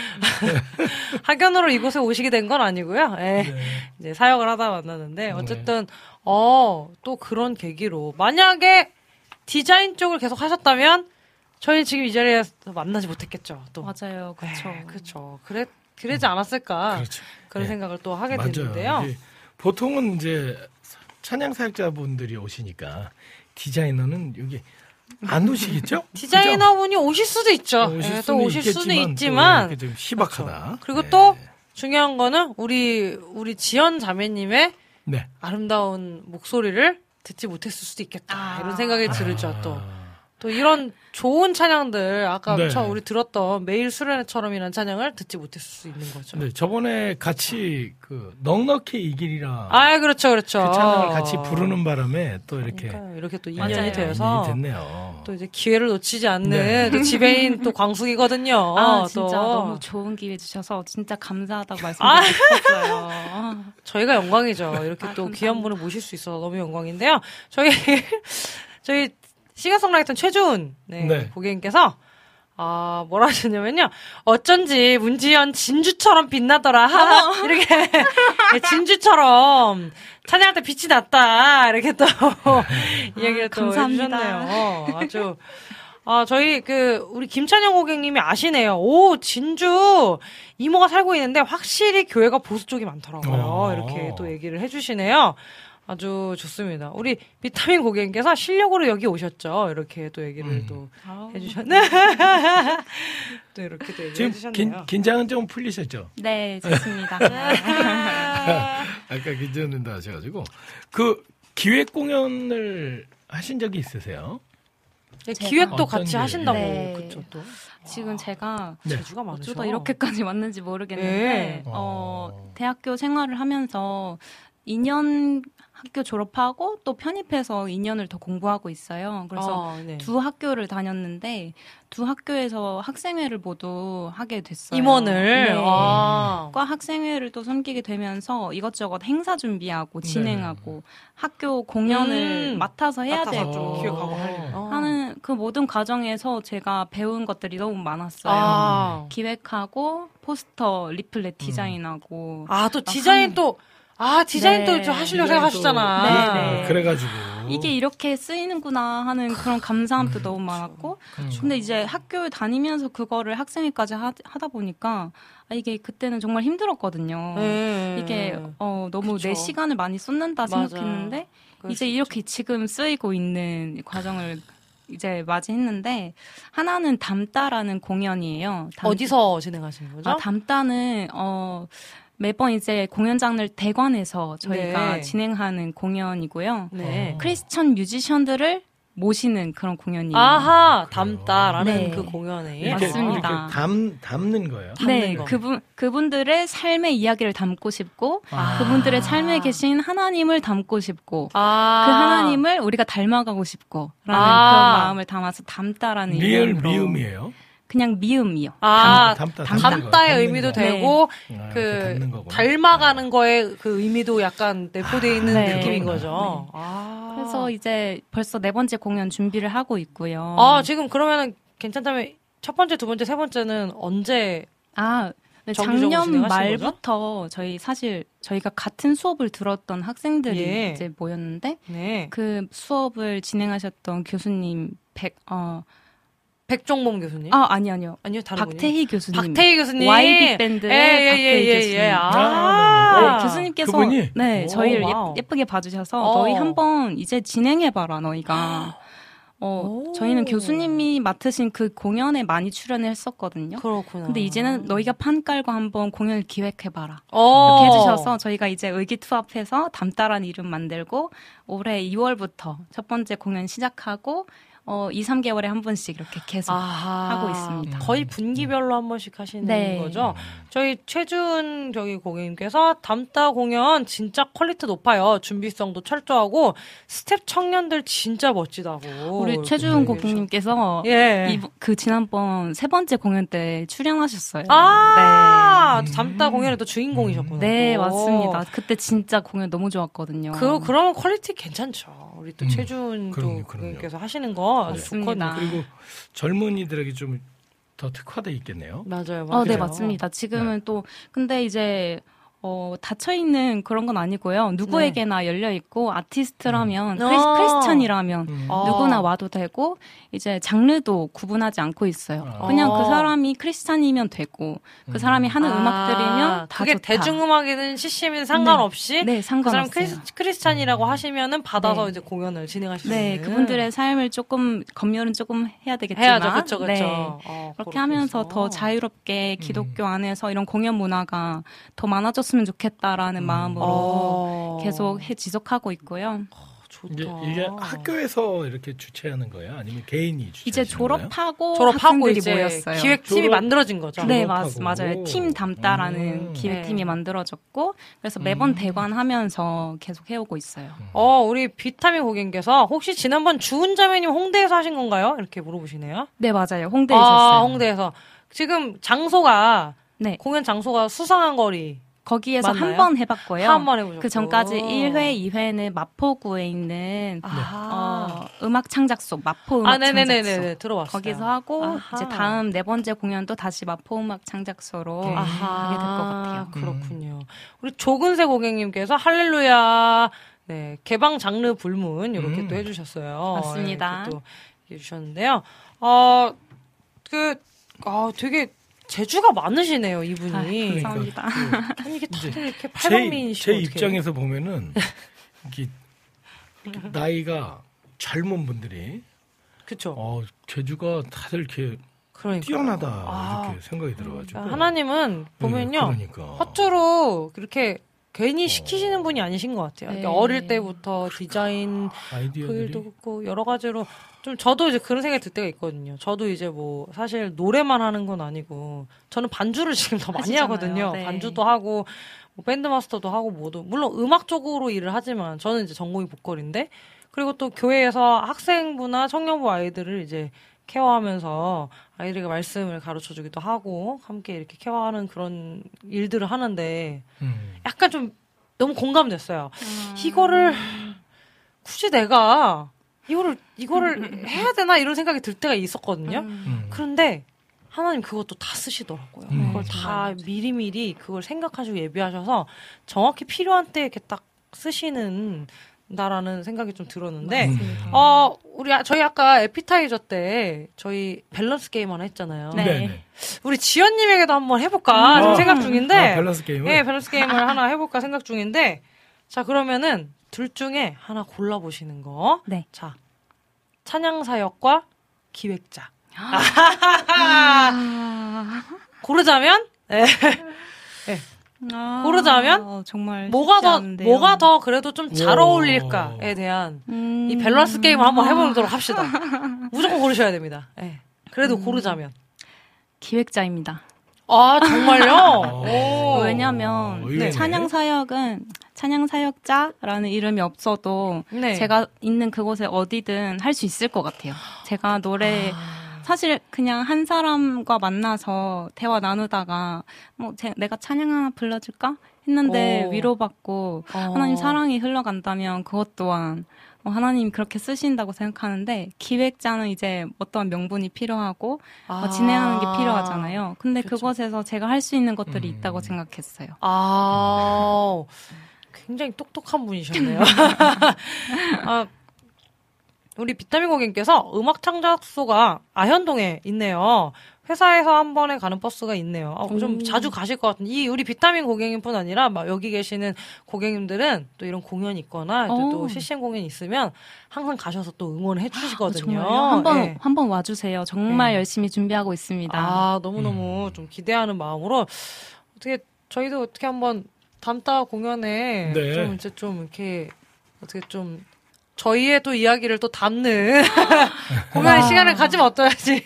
학연으로 이곳에 오시게 된 건 아니고요. 이제 사역을 하다 만났는데 어쨌든 또 그런 계기로 만약에 디자인 쪽을 계속 하셨다면 저희는 지금 이 자리에서 만나지 못했겠죠. 또 맞아요, 그렇죠, 그렇죠. 그러지 않았을까 그렇죠. 그런 생각을 또 하게 됐는데요. 보통은 이제 찬양 사역자분들이 오시니까 디자이너는 여기 안 오시겠죠? 디자이너분이 오실 수도 있죠. 또 오실 수는 있지만 좀 희박하다. 그렇죠. 그리고 또 중요한 거는 우리 지연 자매님의 아름다운 목소리를 듣지 못했을 수도 있겠다. 이런 생각이 들죠. 또 이런 좋은 찬양들 아까 우리 들었던 매일 수련회처럼이라는 찬양을 듣지 못했을 수 있는 거죠. 네, 저번에 같이 그 넉넉히 이 길이라 그렇죠. 그 찬양을 같이 부르는 바람에 또 이렇게 또 인연이 되어서 됐네요. 또 이제 기회를 놓치지 않는 또 지배인 또 광숙이거든요. 진짜 너무 좋은 기회 주셔서 진짜 감사하다고 말씀드리고 싶었어요. 저희가 영광이죠. 이렇게 또 감사합니다. 귀한 분을 모실 수 있어서 너무 영광인데요. 저희 싱어송라이터 최주은 고객님께서 뭐라 하셨냐면요. 어쩐지 문지연 진주처럼 빛나더라. 이렇게 진주처럼 찬양할 때 빛이 났다. 이렇게 또 이야기를 또 해주셨네요. 아주 저희 우리 김찬영 고객님이 아시네요. 진주 이모가 살고 있는데 확실히 교회가 보수 쪽이 많더라고요. 이렇게 또 얘기를 해주시네요. 아주 좋습니다. 우리 비타민 고객님께서 실력으로 여기 오셨죠. 이렇게 또 얘기를 또 해주셨네. 또 이렇게 또 얘기를 해주셨네요. 긴장은 좀 풀리셨죠? 네, 좋습니다. 아까 긴장된다 하셔가지고 그 기획 공연을 하신 적이 있으세요? 기획도 같이 하신다고. 네. 그쵸, 또. 지금 제가 재주가 많으셔. 어쩌다 이렇게까지 왔는지 모르겠는데 대학교 생활을 하면서 2년 학교 졸업하고 또 편입해서 2년을 더 공부하고 있어요. 그래서 두 학교를 다녔는데 두 학교에서 학생회를 모두 하게 됐어요. 임원을. 과 학생회를 또 섬기게 되면서 이것저것 행사 준비하고 진행하고 학교 공연을 맡아서 해야 되고 하는 그 모든 과정에서 제가 배운 것들이 너무 많았어요. 기획하고 포스터, 리플렛 디자인하고 또 디자인 또 디자인도 좀 하시려고 생각하시잖아. 네. 그래가지고. 이게 이렇게 쓰이는구나 하는 그런 감사함도 너무 많았고. 근데 이제 학교에 다니면서 그거를 학생회까지 하다 보니까 이게 그때는 정말 힘들었거든요. 이게 너무 내 시간을 많이 쏟는다 생각했는데 이제 이렇게 지금 쓰이고 있는 과정을 이제 맞이했는데 하나는 담다라는 공연이에요. 어디서 진행하시는 거죠? 담다는 매번 이제 공연장을 대관해서 저희가 진행하는 공연이고요. 크리스천 뮤지션들을 모시는 그런 공연이에요. 담다라는 그 공연에. 맞습니다. 담는 거예요? 네, 그분들의 삶의 이야기를 담고 싶고, 그분들의 삶에 계신 하나님을 담고 싶고, 그 하나님을 우리가 닮아가고 싶고, 라는 그런 마음을 담아서 담다라는 이름으로. 미음이에요? 그냥 미음이요. 담다의 의미도 되고 닮아가는 거에 그 의미도 약간 내포되어 있는 느낌인 거죠. 그래서 이제 벌써 4번째 공연 준비를 하고 있고요. 지금 그러면은 괜찮다면 첫 번째, 두 번째, 세 번째는 언제? 작년 말부터 저희가 같은 수업을 들었던 학생들이 이제 모였는데 그 수업을 진행하셨던 교수님 백종범 교수님? 아니요. 아니요, 다른 박태희 교수님. 박태희 교수님. YB 밴드의 박태희 교수님. 아, 교수님께서 그분이? 네, 저희를 와우. 예쁘게 봐주셔서 너희 한번 이제 진행해봐라, 너희가. 저희는 교수님이 맡으신 그 공연에 많이 출연을 했었거든요. 그렇구나. 근데 이제는 너희가 판 깔고 한번 공연을 기획해봐라. 이렇게 이렇게 해주셔서 저희가 이제 의기투합해서 담따라는 이름 만들고 올해 2월부터 첫 번째 공연 시작하고 2, 3개월에 한 번씩 이렇게 계속 하고 있습니다. 거의 분기별로 한 번씩 하시는 네. 거죠? 저희 최준 고객님께서 담따 공연 진짜 퀄리티 높아요. 준비성도 철저하고 스텝 청년들 진짜 멋지다고. 우리 최준 고객님께서 그 지난번 3번째 공연 때 출연하셨어요. 네. 담따 공연에도 주인공이셨구나. 네, 맞습니다. 그때 진짜 공연 너무 좋았거든요. 그러면 퀄리티 괜찮죠. 우리 또 최준 그럼요. 고객님께서 하시는 거 아주 맞습니다. 좋거든요. 그리고 젊은이들에게 좀 더 특화돼 있겠네요. 맞아요. 네, 맞습니다. 지금은 또 근데 이제 닫혀 있는 그런 건 아니고요. 누구에게나 열려 있고 아티스트라면 크리스찬이라면 누구나 와도 되고 이제 장르도 구분하지 않고 있어요. 그냥 그 사람이 크리스찬이면 되고 그 사람이 하는 음악들이면 다 그게 좋다. 대중음악이든 CCM이든 상관없이 네, 그 사람 상관없어요. 크리스찬이라고 하시면은 받아서 이제 공연을 진행하실 수 있는. 네, 그분들의 삶을 조금 검열은 조금 해야 되겠지만 해야죠. 그렇죠. 네, 그렇게 하면서 더 자유롭게 기독교 안에서 이런 공연 문화가 더 많아졌으면 좋겠다라는 마음으로 계속 지속하고 있고요. 좋다. 이게 학교에서 이렇게 주최하는 거예요? 아니면 개인이 주최하는 이제 졸업하고 졸업하고 학생들이 이제 모였어요. 기획팀이 만들어진 거죠. 네, 맞아요. 팀 담따라는 기획팀이 만들어졌고 그래서 매번 대관하면서 계속 해오고 있어요. 우리 비타민 고객님께서 혹시 지난번 주은자매님 홍대에서 하신 건가요? 이렇게 물어보시네요. 네, 맞아요. 홍대에 있었어요. 홍대에서. 지금 장소가 네. 공연 장소가 수상한 거리. 거기에서 맞나요? 한 번 해봤고요. 한 번 해보셨고. 그 전까지 1회, 2회는 마포구에 있는 음악 창작소, 마포 음악 창작소. 네네네네. 들어봤어요. 거기서 하고 이제 다음 4번째 공연도 다시 마포 음악 창작소로 하게 될 것 같아요. 그렇군요. 우리 조근세 고객님께서 할렐루야. 네, 개방 장르 불문 이렇게 또 해주셨어요. 맞습니다. 또 해주셨는데요. 되게 재주가 많으시네요, 이분이. 감사합니다. 아니 이게 다들 이렇게 팔방미인이시고 제 입장에서 보면은 이게 나이가 젊은 분들이 그렇죠. 재주가 다들 이렇게 뛰어나다 이렇게 생각이 들어가지고 하나님은 보면요, 그러니까. 헛주로 그렇게 괜히 시키시는 분이 아니신 것 같아요. 그러니까 어릴 때부터 디자인 글도 그렇고 여러 가지로 좀 저도 이제 그런 생각이 들 때가 있거든요. 저도 이제 뭐 사실 노래만 하는 건 아니고 저는 반주를 지금 더 많이 하거든요. 네. 반주도 하고 뭐 밴드 마스터도 하고 뭐도 물론 음악 쪽으로 일을 하지만 저는 이제 전공이 보컬인데 그리고 또 교회에서 학생부나 청년부 아이들을 이제 케어하면서 아이들에게 말씀을 가르쳐주기도 하고 함께 이렇게 케어하는 그런 일들을 하는데 약간 좀 너무 공감됐어요. 이거를 굳이 내가 이거를 해야 되나 이런 생각이 들 때가 있었거든요. 그런데 하나님 그것도 다 쓰시더라고요. 그걸 다 미리미리 그걸 생각하시고 예비하셔서 정확히 필요한 때에 이렇게 딱 쓰시는 다라는 생각이 좀 들었는데, 저희 아까 에피타이저 때 저희 밸런스 게임 하나 했잖아요. 네. 우리 지연님에게도 한번 해볼까 지금 생각 중인데, 밸런스 게임을? 네, 밸런스 게임을 하나 해볼까 생각 중인데, 자 그러면은 둘 중에 하나 골라보시는 거. 네. 자, 찬양 사역과 기획자. 고르자면, 네. 고르자면 정말 뭐가 더 그래도 좀 잘 어울릴까에 대한 이 밸런스 게임을 한번 해보도록 합시다. 무조건 고르셔야 됩니다. 네. 그래도 고르자면 기획자입니다. 정말요? 왜냐하면 찬양 사역은 찬양 사역자라는 이름이 없어도 제가 있는 그곳에 어디든 할 수 있을 것 같아요. 제가 노래 사실 그냥 한 사람과 만나서 대화 나누다가 내가 찬양 하나 불러줄까 했는데 위로받고 하나님 사랑이 흘러간다면 그것 또한 하나님이 그렇게 쓰신다고 생각하는데 기획자는 이제 어떠한 명분이 필요하고 진행하는 게 필요하잖아요. 근데 그것에서 제가 할 수 있는 것들이 있다고 생각했어요. 굉장히 똑똑한 분이셨네요. 우리 비타민 고객님께서 음악 창작소가 아현동에 있네요. 회사에서 한 번에 가는 버스가 있네요. 좀 자주 가실 것 같은데, 이 우리 비타민 고객님뿐 아니라 막 여기 계시는 고객님들은 또 이런 공연이 있거나 또 CCM 공연이 있으면 항상 가셔서 또 응원을 해주시거든요. 정말요? 한번 와주세요. 정말 열심히 준비하고 있습니다. 너무너무 좀 기대하는 마음으로 저희도 어떻게 한번 담따 공연에 좀 이렇게 어떻게 좀 저희의 또 이야기를 또 담는 공연의 시간을 가지면 어떠야지.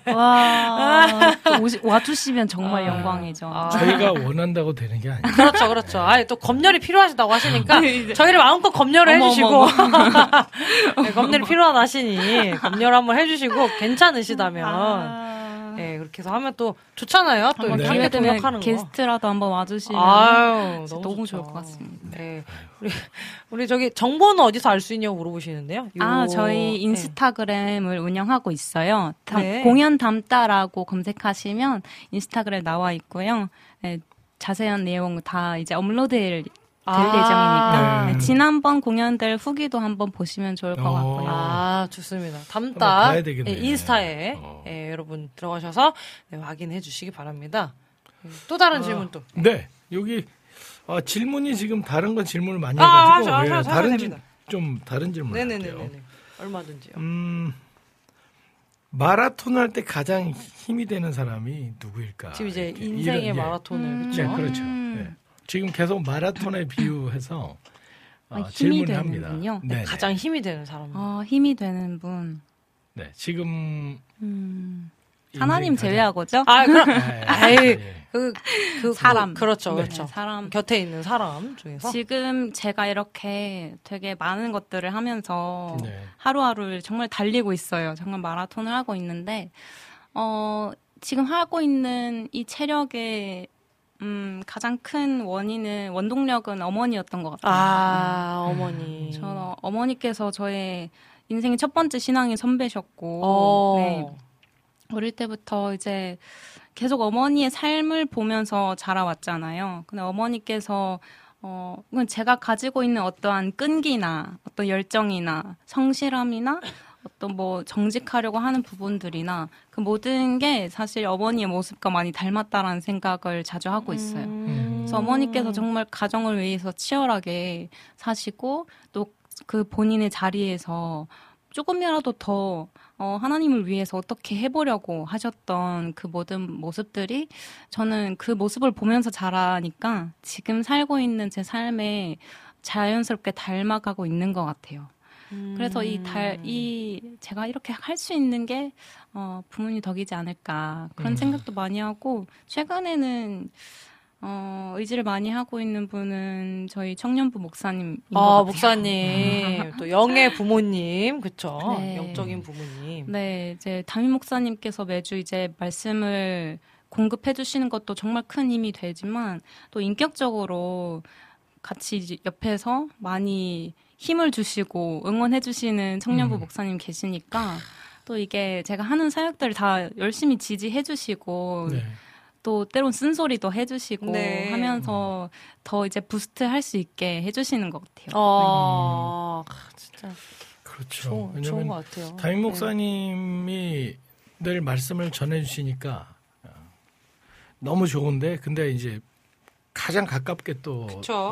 와주시면 정말 영광이죠. 저희가 원한다고 되는 게 아니에요. 그렇죠. 또 검열이 필요하시다고 하시니까 저희를 마음껏 검열을 해주시고 네, 검열이 필요하다 하시니 검열 한번 해주시고 괜찮으시다면 그렇게 해서 하면 또 좋잖아요. 또 기회 되면 게스트라도 한번 와주시면 너무 좋을 것 같습니다. 네. 우리 저기 정보는 어디서 알 수 있냐고 물어보시는데요. 저희 인스타그램을 운영하고 있어요. 공연 담따라고 검색하시면 인스타그램 나와 있고요. 네, 자세한 내용 다 이제 업로드될 예정이니까 지난번 공연들 후기도 한번 보시면 좋을 것 같고요. 좋습니다. 담따 인스타에 여러분 들어가셔서 확인해 주시기 바랍니다. 또 다른 질문 또. 네, 여기 질문이 지금 다른 건 질문을 많이 해가지고 다른 질문 할게요. 얼마든지요. 마라톤 할 때 가장 힘이 되는 사람이 누구일까? 지금 이제 인생의 마라톤을 그렇죠. 네. 지금 계속 마라톤에 비유해서 질문을 합니다. 가장 힘이 되는 사람. 힘이 되는 분. 네, 지금 하나님 제외하고죠. 사람. 그렇죠. 사람 곁에 있는 사람 중에서 지금 제가 이렇게 되게 많은 것들을 하면서 하루하루를 정말 달리고 있어요. 정말 마라톤을 하고 있는데 지금 하고 있는 이 체력의 가장 큰 원동력은 어머니였던 것 같아요. 어머니. 저 어머니께서 저의 인생의 첫 번째 신앙의 선배셨고, 어릴 때부터 이제 계속 어머니의 삶을 보면서 자라왔잖아요. 근데 어머니께서 제가 가지고 있는 어떠한 끈기나 어떤 열정이나 성실함이나 어떤 정직하려고 하는 부분들이나 그 모든 게 사실 어머니의 모습과 많이 닮았다라는 생각을 자주 하고 있어요. 그래서 어머니께서 정말 가정을 위해서 치열하게 사시고 또 그 본인의 자리에서 조금이라도 더 하나님을 위해서 어떻게 해보려고 하셨던 그 모든 모습들이 저는 그 모습을 보면서 자라니까 지금 살고 있는 제 삶에 자연스럽게 닮아가고 있는 것 같아요. 그래서 제가 이렇게 할 수 있는 게 부모님 덕이지 않을까 그런 생각도 많이 하고 최근에는 의지를 많이 하고 있는 분은 저희 청년부 목사님인 것 같아요. 목사님 또 영의 부모님 그쵸? 영적인 부모님. 네, 이제 담임 목사님께서 매주 이제 말씀을 공급해 주시는 것도 정말 큰 힘이 되지만 또 인격적으로 같이 옆에서 많이 힘을 주시고 응원해 주시는 청년부 목사님 계시니까 또 이게 제가 하는 사역들을 다 열심히 지지해 주시고 또 때론 쓴소리도 해주시고 하면서 더 이제 부스트 할 수 있게 해주시는 것 같아요. 진짜 그렇죠. 좋은 것 같아요. 담임 목사님이 늘 말씀을 전해주시니까 너무 좋은데 근데 이제 가장 가깝게 또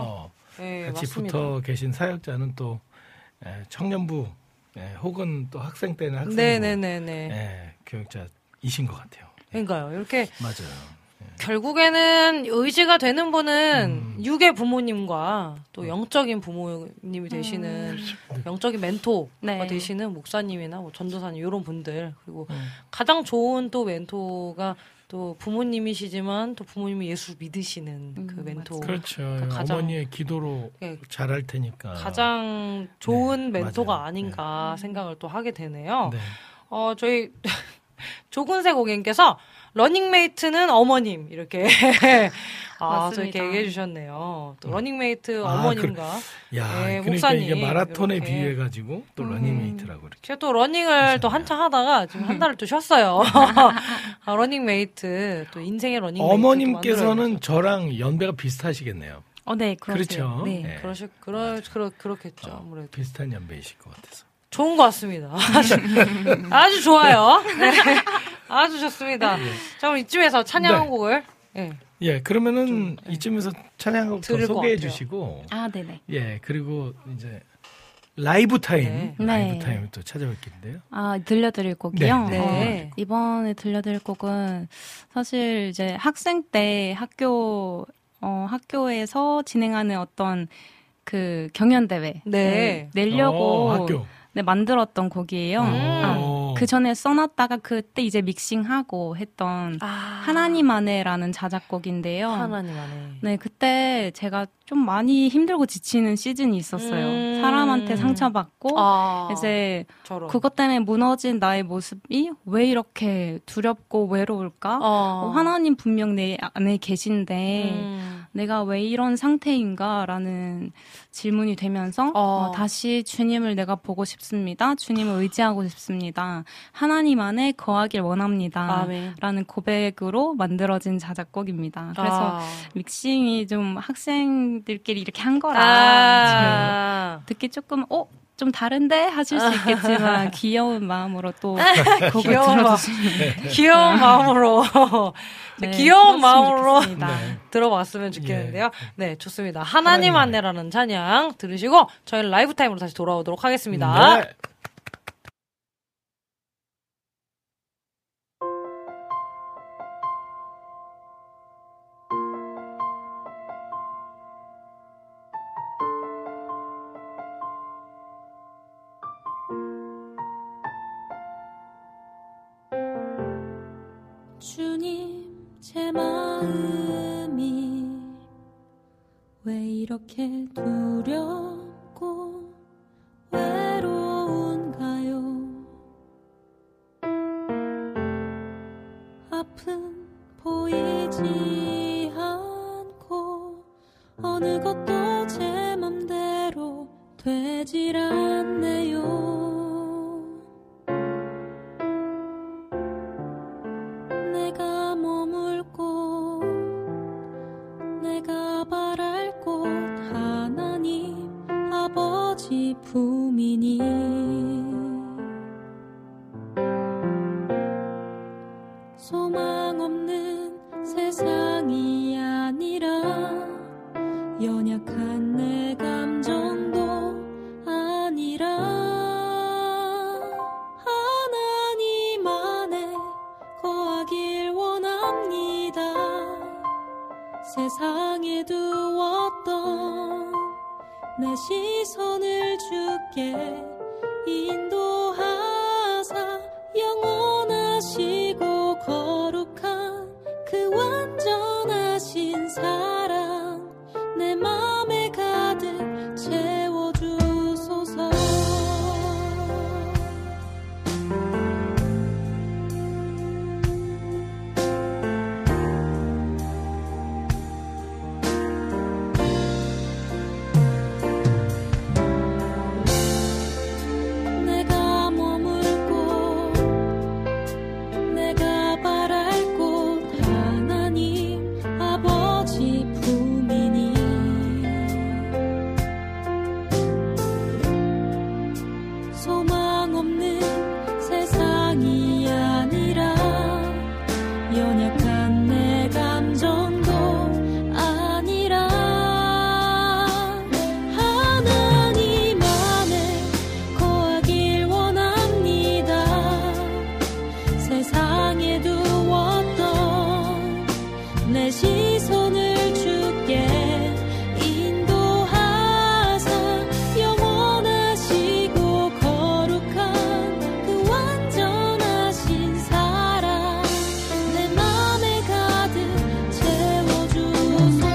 같이 맞습니다. 붙어 계신 사역자는 또 청년부 혹은 또 학생 때는 학생부 교육자이신 것 같아요. 그러니까요. 이렇게 맞아요. 결국에는 의지가 되는 분은 육의 부모님과 또 영적인 부모님이 되시는 영적인 멘토가 되시는 목사님이나 전도사님 이런 분들 그리고 가장 좋은 또 멘토가 또 부모님이시지만 또 부모님이 예수를 믿으시는 그 멘토. 그렇죠. 어머니의 기도로 잘할 테니까. 가장 좋은 멘토가 아닌가 생각을 또 하게 되네요. 저희 조근세 고객님께서 러닝메이트는 어머님 이렇게 저렇게 얘기해 주셨네요. 또 러닝메이트 어머님과 그러니까 목사님 이게 마라톤에 비유해 가지고 또 러닝메이트라고 이렇게. 제가 또 러닝을 또 한참 하다가 지금 한 달을 또 쉬었어요. 러닝메이트 또 인생의 러닝메이트. 어머님께서는 저랑 연배가 비슷하시겠네요. 네, 그렇죠. 그렇겠죠. 아무래도 비슷한 연배이실 것 같아서. 좋은 것 같습니다. 아주 좋아요. 네. 아주 좋습니다. 자, 그럼 이쯤에서 찬양 한 곡을. 네. 예, 그러면은 이쯤에서 찬양 한 곡 더 소개해 주시고. 아, 네네. 예, 그리고 이제 라이브 타임. 네. 라이브 네. 타임 또 찾아뵙겠는데요. 아, 들려드릴 곡이요? 네. 네. 이번에 들려드릴 곡은 사실 이제 학생 때 학교에서 진행하는 어떤 그 경연대회. 네. 내려고. 학교. 네, 만들었던 곡이에요. 그 전에 써놨다가 그때 이제 믹싱하고 했던 하나님 안에라는 자작곡인데요. 하나님 안에. 네, 그때 제가 좀 많이 힘들고 지치는 시즌이 있었어요. 사람한테 상처받고 이제 저런. 그것 때문에 무너진 나의 모습이 왜 이렇게 두렵고 외로울까? 하나님 분명 내 안에 계신데 내가 왜 이런 상태인가라는 질문이 되면서 다시 주님을 내가 보고 싶습니다. 주님을 의지하고 싶습니다. 하나님 안에 거하길 원합니다. 아멘. 라는 고백으로 만들어진 자작곡입니다. 그래서 믹싱이 좀 학생들끼리 이렇게 한 거라 듣기 조금 좀 다른데 하실 수 있겠지만 귀여운 마음으로 또 곡을 들어주시면 귀여운 마음으로 네, 귀여운 마음으로 네. 들어봤으면 좋겠는데요. 네, 좋습니다. 하나님 안내라는 찬양 들으시고 저희는 라이브 타임으로 다시 돌아오도록 하겠습니다. 네. 주님, 제 마음이 왜 이렇게 두렵고 외로운가요? 아픈 보이지 않고 어느 것도 제 맘대로 되질 않네요. 내가 머물 곳, 내가 바랄 곳, 하나님 아버지 품이니 소망 없는 세상이 아니라 연약한 내 감정도 아니라 하나님 안에 거하길 원합니다. 세상에 두었던 내 시선을 주께 인도하사 영원하시고 거룩한 그 완전하신 사랑 내 맘에 가득 채워주소서. 내가 머물 곳, 내가 바랄 곳, 하나님 아버지 품이니 소망 없는 세상이 아니라 연약한 내 감정도 아니라 하나님 안에 거하길 원합니다. 세상에 두었던 내 시선을 주께 인도하사 영원하시고 거룩한 그 완전하신 사랑 내 맘에 가득 채워주소서.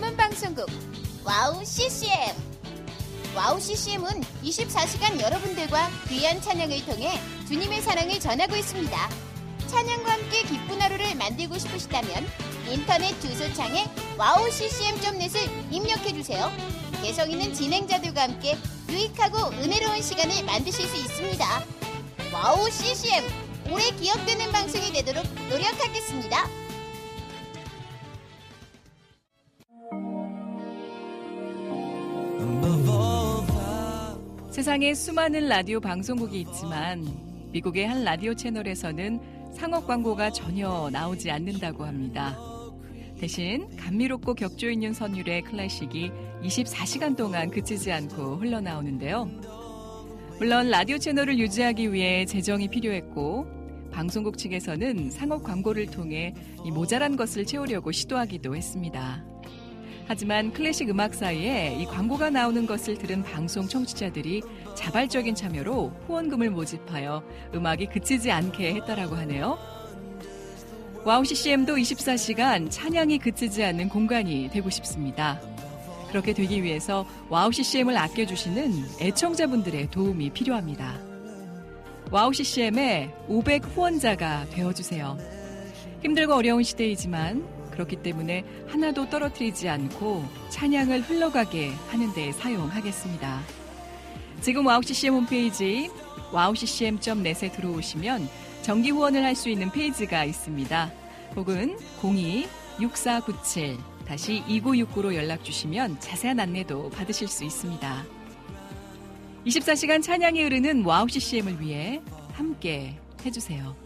전문 방송국 와우 CCM. 와우 CCM은 24시간 여러분들과 귀한 찬양을 통해 주님의 사랑을 전하고 있습니다. 찬양과 함께 기쁜 하루를 만들고 싶으시다면 인터넷 주소창에 wowccm.net을 입력해주세요. 개성 있는 진행자들과 함께 유익하고 은혜로운 시간을 만드실 수 있습니다. 와우 CCM, 오래 기억되는 방송이 되도록 노력하겠습니다. 세상에 수많은 라디오 방송국이 있지만 미국의 한 라디오 채널에서는 상업 광고가 전혀 나오지 않는다고 합니다. 대신 감미롭고 격조 있는 선율의 클래식이 24시간 동안 그치지 않고 흘러나오는데요. 물론 라디오 채널을 유지하기 위해 재정이 필요했고 방송국 측에서는 상업 광고를 통해 이 모자란 것을 채우려고 시도하기도 했습니다. 하지만 클래식 음악 사이에 이 광고가 나오는 것을 들은 방송 청취자들이 자발적인 참여로 후원금을 모집하여 음악이 그치지 않게 했다라고 하네요. 와우 CCM도 24시간 찬양이 그치지 않는 공간이 되고 싶습니다. 그렇게 되기 위해서 와우 CCM을 아껴주시는 애청자분들의 도움이 필요합니다. 와우 CCM의 500 후원자가 되어주세요. 힘들고 어려운 시대이지만 그렇기 때문에 하나도 떨어뜨리지 않고 찬양을 흘러가게 하는 데 사용하겠습니다. 지금 와우 CCM 홈페이지 wowccm.net에 들어오시면 정기 후원을 할 수 있는 페이지가 있습니다. 혹은 02-6497-2969로 연락 주시면 자세한 안내도 받으실 수 있습니다. 24시간 찬양이 흐르는 와우 CCM을 위해 함께 해주세요.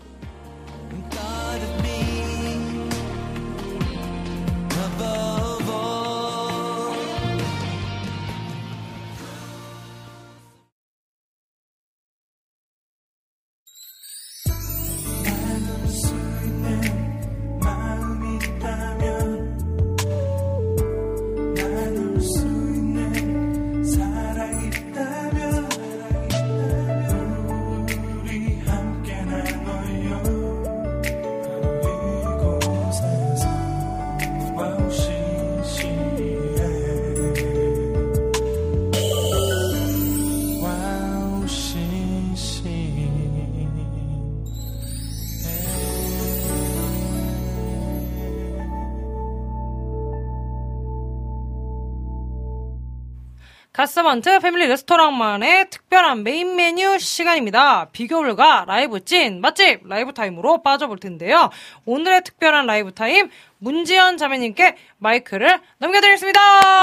가스먼트 패밀리 레스토랑만의 특별한 메인 메뉴 시간입니다. 비교불가 라이브 찐 맛집 라이브 타임으로 빠져볼 텐데요. 오늘의 특별한 라이브 타임 문지연 자매님께 마이크를 넘겨드리겠습니다.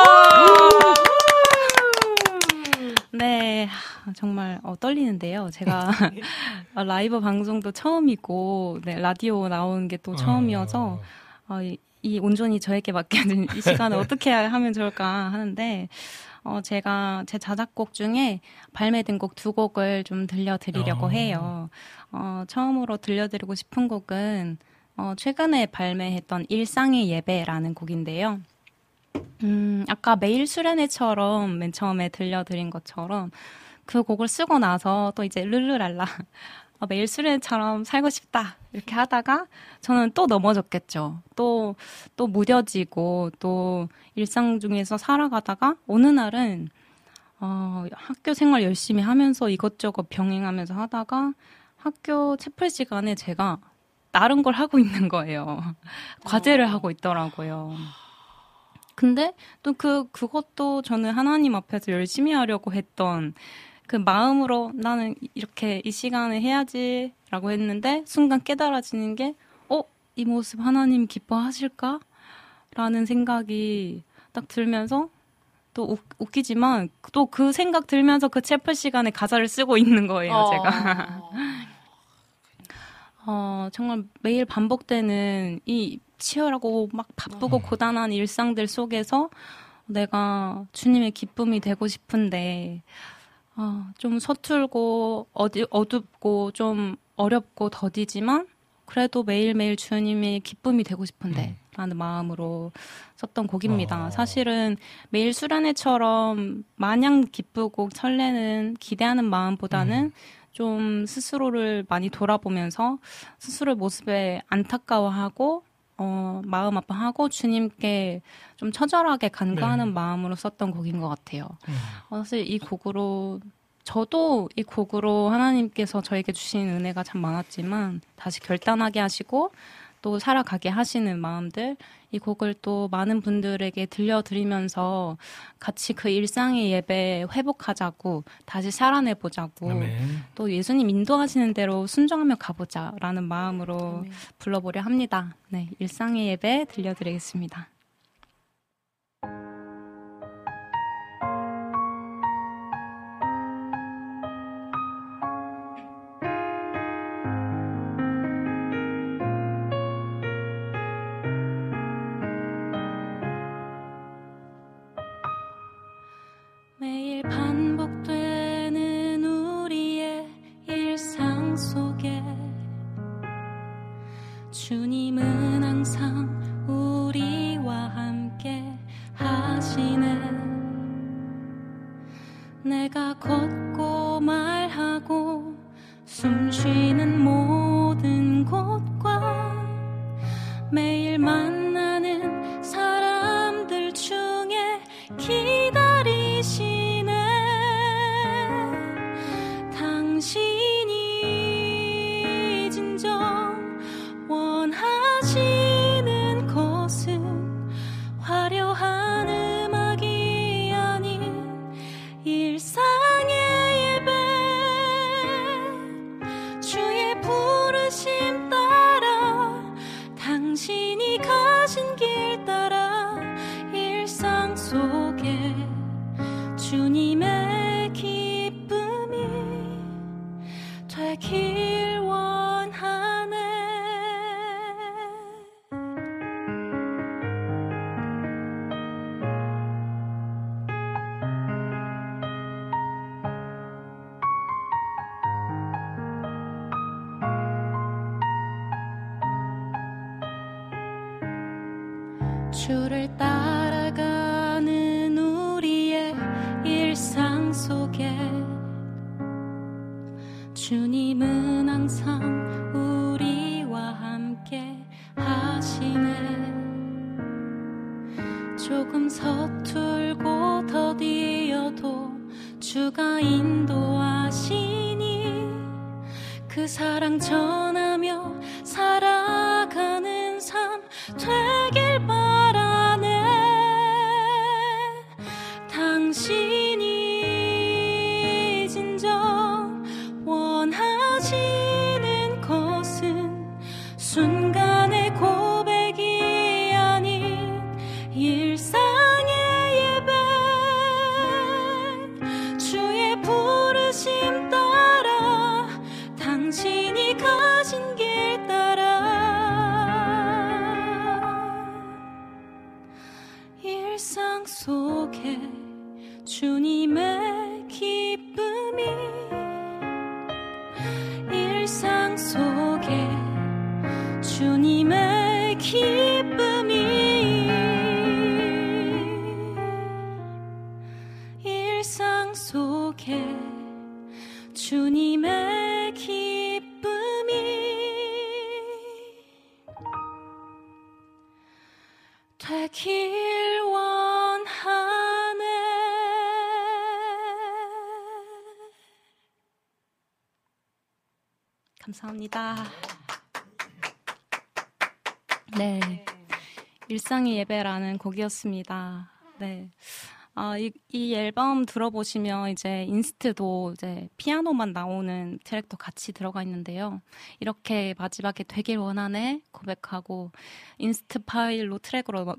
네, 정말 떨리는데요. 제가 라이브 방송도 처음이고 네, 라디오 나오는 게 또 처음이어서 이 온전히 저에게 맡겨진 이 시간을 어떻게 하면 좋을까 하는데 제가 제 자작곡 중에 발매된 곡 2곡을 좀 들려드리려고 해요. 처음으로 들려드리고 싶은 곡은 최근에 발매했던 일상의 예배라는 곡인데요. 아까 매일 수련회처럼 맨 처음에 들려드린 것처럼 그 곡을 쓰고 나서 또 이제 룰루랄라 매일 수련회처럼 살고 싶다 이렇게 하다가 저는 또 넘어졌겠죠. 또 무뎌지고 또 일상 중에서 살아가다가 어느 날은 학교 생활 열심히 하면서 이것저것 병행하면서 하다가 학교 채플 시간에 제가 다른 걸 하고 있는 거예요. 과제를 하고 있더라고요. 근데 또 그것도 저는 하나님 앞에서 열심히 하려고 했던 그 마음으로 나는 이렇게 이 시간에 해야지라고 했는데 순간 깨달아지는 게 이 모습 하나님 기뻐하실까? 라는 생각이 딱 들면서 또 웃기지만 또 그 생각 들면서 그 채플 시간에 가사를 쓰고 있는 거예요, 제가. 정말 매일 반복되는 이 치열하고 막 바쁘고 고단한 일상들 속에서 내가 주님의 기쁨이 되고 싶은데 좀 서툴고 어둡고 좀 어렵고 더디지만 그래도 매일매일 주님의 기쁨이 되고 싶은데 라는 마음으로 썼던 곡입니다. 사실은 매일 수련회처럼 마냥 기쁘고 설레는 기대하는 마음보다는 좀 스스로를 많이 돌아보면서 스스로의 모습에 안타까워하고 마음 아파하고 주님께 좀 처절하게 간구하는 네. 마음으로 썼던 곡인 것 같아요. 사실 저도 이 곡으로 하나님께서 저에게 주신 은혜가 참 많았지만 다시 결단하게 하시고 또 살아가게 하시는 마음들, 이 곡을 또 많은 분들에게 들려드리면서 같이 그 일상의 예배 회복하자고, 다시 살아내보자고, 아멘. 또 예수님 인도하시는 대로 순종하며 가보자라는 마음으로 불러보려 합니다. 네, 일상의 예배 들려드리겠습니다. 매일 반복되는 우리의 일상 속에 주님은 항상 우리와 함께 하시네. 내가 걷고 말하고 숨 쉬는 모든 곳과 매일 만나는 사람들 중에 기다리시네. 당신이 진정 원하시는 것은 화려한 음악이 아닌 일상의 예배. 주의 부르심 따라 당신이 가신 길 따라 일상 속에 주님의 기쁨이 되길 원하네. 주를 따라가는 우리의 일상 속에 주님은 항상 우리와 함께 하시네. 조금 서툴고 더디어도 주가 인도하시니 그 사랑 전하며 살아가는 삶 되길 바라네. 당신이 진정 원하시는 것은 순간의 고백이 아닌 일상의 예배. 주의 부르심 따라 당신이 가신 길 따라 일상 속에 주님의 기쁨이 일상 속에 주님의 기쁨이 일상 속에 주님의 기쁨이 되길 원하네. 감사합니다. 네, 일상의 예배라는 곡이었습니다. 네, 이 앨범 들어보시면 이제 인스트도 이제 피아노만 나오는 트랙도 같이 들어가 있는데요. 이렇게 마지막에 되길 원하네 고백하고 인스트 파일로 트랙으로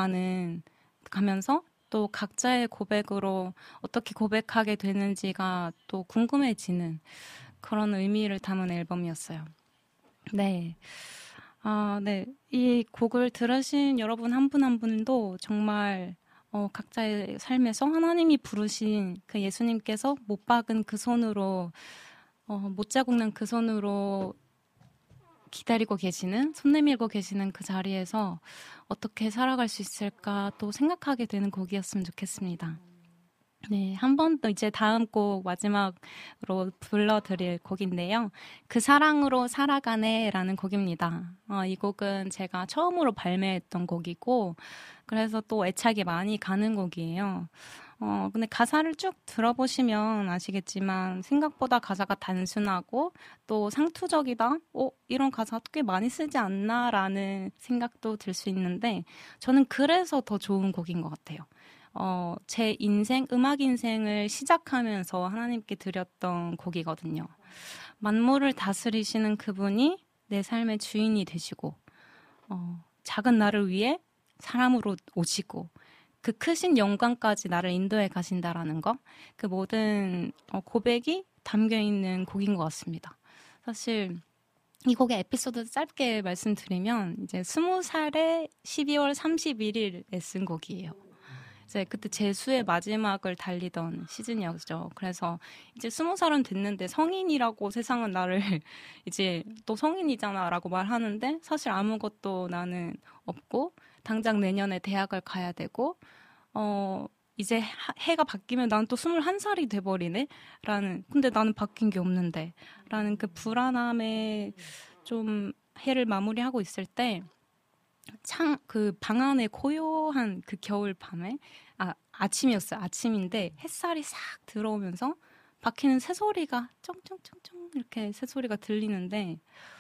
가면서 또 각자의 고백으로 어떻게 고백하게 되는지가 또 궁금해지는 그런 의미를 담은 앨범이었어요. 네. 네. 이 곡을 들으신 여러분 한 분 한 분도 정말 각자의 삶에서 하나님이 부르신 그 예수님께서 못 박은 그 손으로, 못 자국난 그 손으로 기다리고 계시는, 손 내밀고 계시는 그 자리에서 어떻게 살아갈 수 있을까 또 생각하게 되는 곡이었으면 좋겠습니다. 네, 한 번 더 이제 다음 곡 마지막으로 불러드릴 곡인데요. 그 사랑으로 살아가네라는 곡입니다. 이 곡은 제가 처음으로 발매했던 곡이고, 그래서 또 애착이 많이 가는 곡이에요. 근데 가사를 쭉 들어보시면 아시겠지만 생각보다 가사가 단순하고 또 상투적이다? 이런 가사 꽤 많이 쓰지 않나라는 생각도 들 수 있는데 저는 그래서 더 좋은 곡인 것 같아요. 제 인생, 음악 인생을 시작하면서 하나님께 드렸던 곡이거든요. 만물을 다스리시는 그분이 내 삶의 주인이 되시고, 작은 나를 위해 사람으로 오시고, 그 크신 영광까지 나를 인도해 가신다라는 거, 그 모든 고백이 담겨있는 곡인 것 같습니다. 사실 이 곡의 에피소드 짧게 말씀드리면 이제 20살에 12월 31일에 쓴 곡이에요. 이제 그때 재수의 마지막을 달리던 시즌이었죠. 그래서 이제 20살은 됐는데 성인이라고 세상은 나를 이제 또 성인이잖아 라고 말하는데 사실 아무것도 나는 없고 당장 내년에 대학을 가야 되고 이제 해가 바뀌면 난 또 21살이 돼버리네? 근데 나는 바뀐 게 없는데 라는 그 불안함에 좀 해를 마무리하고 있을 때 그 방 안에 고요한 그 겨울 밤에 아침이었어요. 아침인데 햇살이 싹 들어오면서 밖에는 새소리가 쩡쩡쩡쩡 이렇게 새소리가 들리는데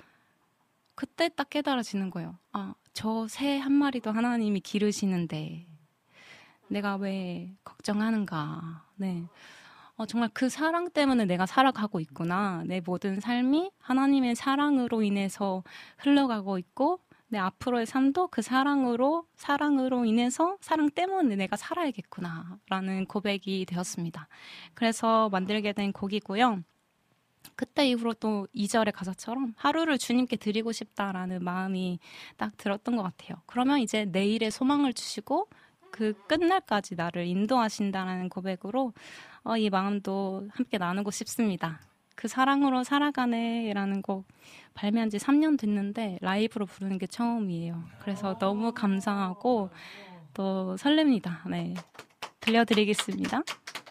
그때 딱 깨달아지는 거예요. 저 새 한 마리도 하나님이 기르시는데 내가 왜 걱정하는가. 네. 정말 그 사랑 때문에 내가 살아가고 있구나. 내 모든 삶이 하나님의 사랑으로 인해서 흘러가고 있고 내 앞으로의 삶도 그 사랑으로 인해서 사랑 때문에 내가 살아야겠구나 라는 고백이 되었습니다. 그래서 만들게 된 곡이고요. 그때 이후로 또 2절의 가사처럼 하루를 주님께 드리고 싶다라는 마음이 딱 들었던 것 같아요. 그러면 이제 내일의 소망을 주시고 그 끝날까지 나를 인도하신다는 고백으로 이 마음도 함께 나누고 싶습니다. 그 사랑으로 살아가네라는 곡 발매한 지 3년 됐는데 라이브로 부르는 게 처음이에요. 그래서 너무 감사하고 또 설렙니다. 네, 들려드리겠습니다.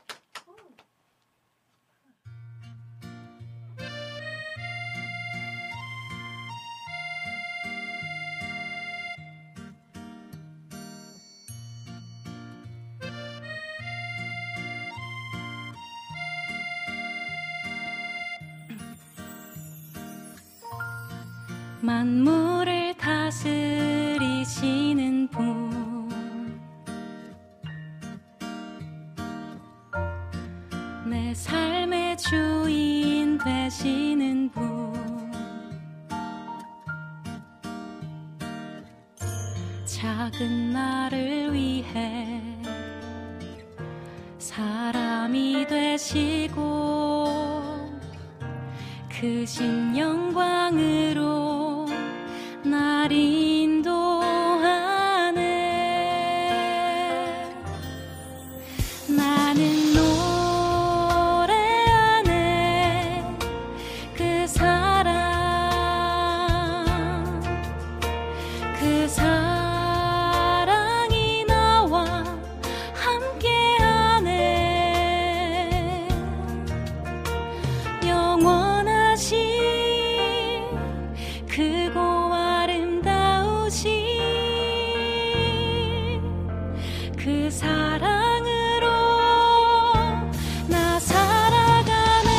만물을 다스리시는 분, 내 삶의 주인 되시는 분, 작은 나를 위해 사람이 되시고 크신 영광으로 날 인도하네. 나는 노래하네 그 사랑이 나와 함께하네. 영원하신 크고 그 사랑으로 나 살아가네.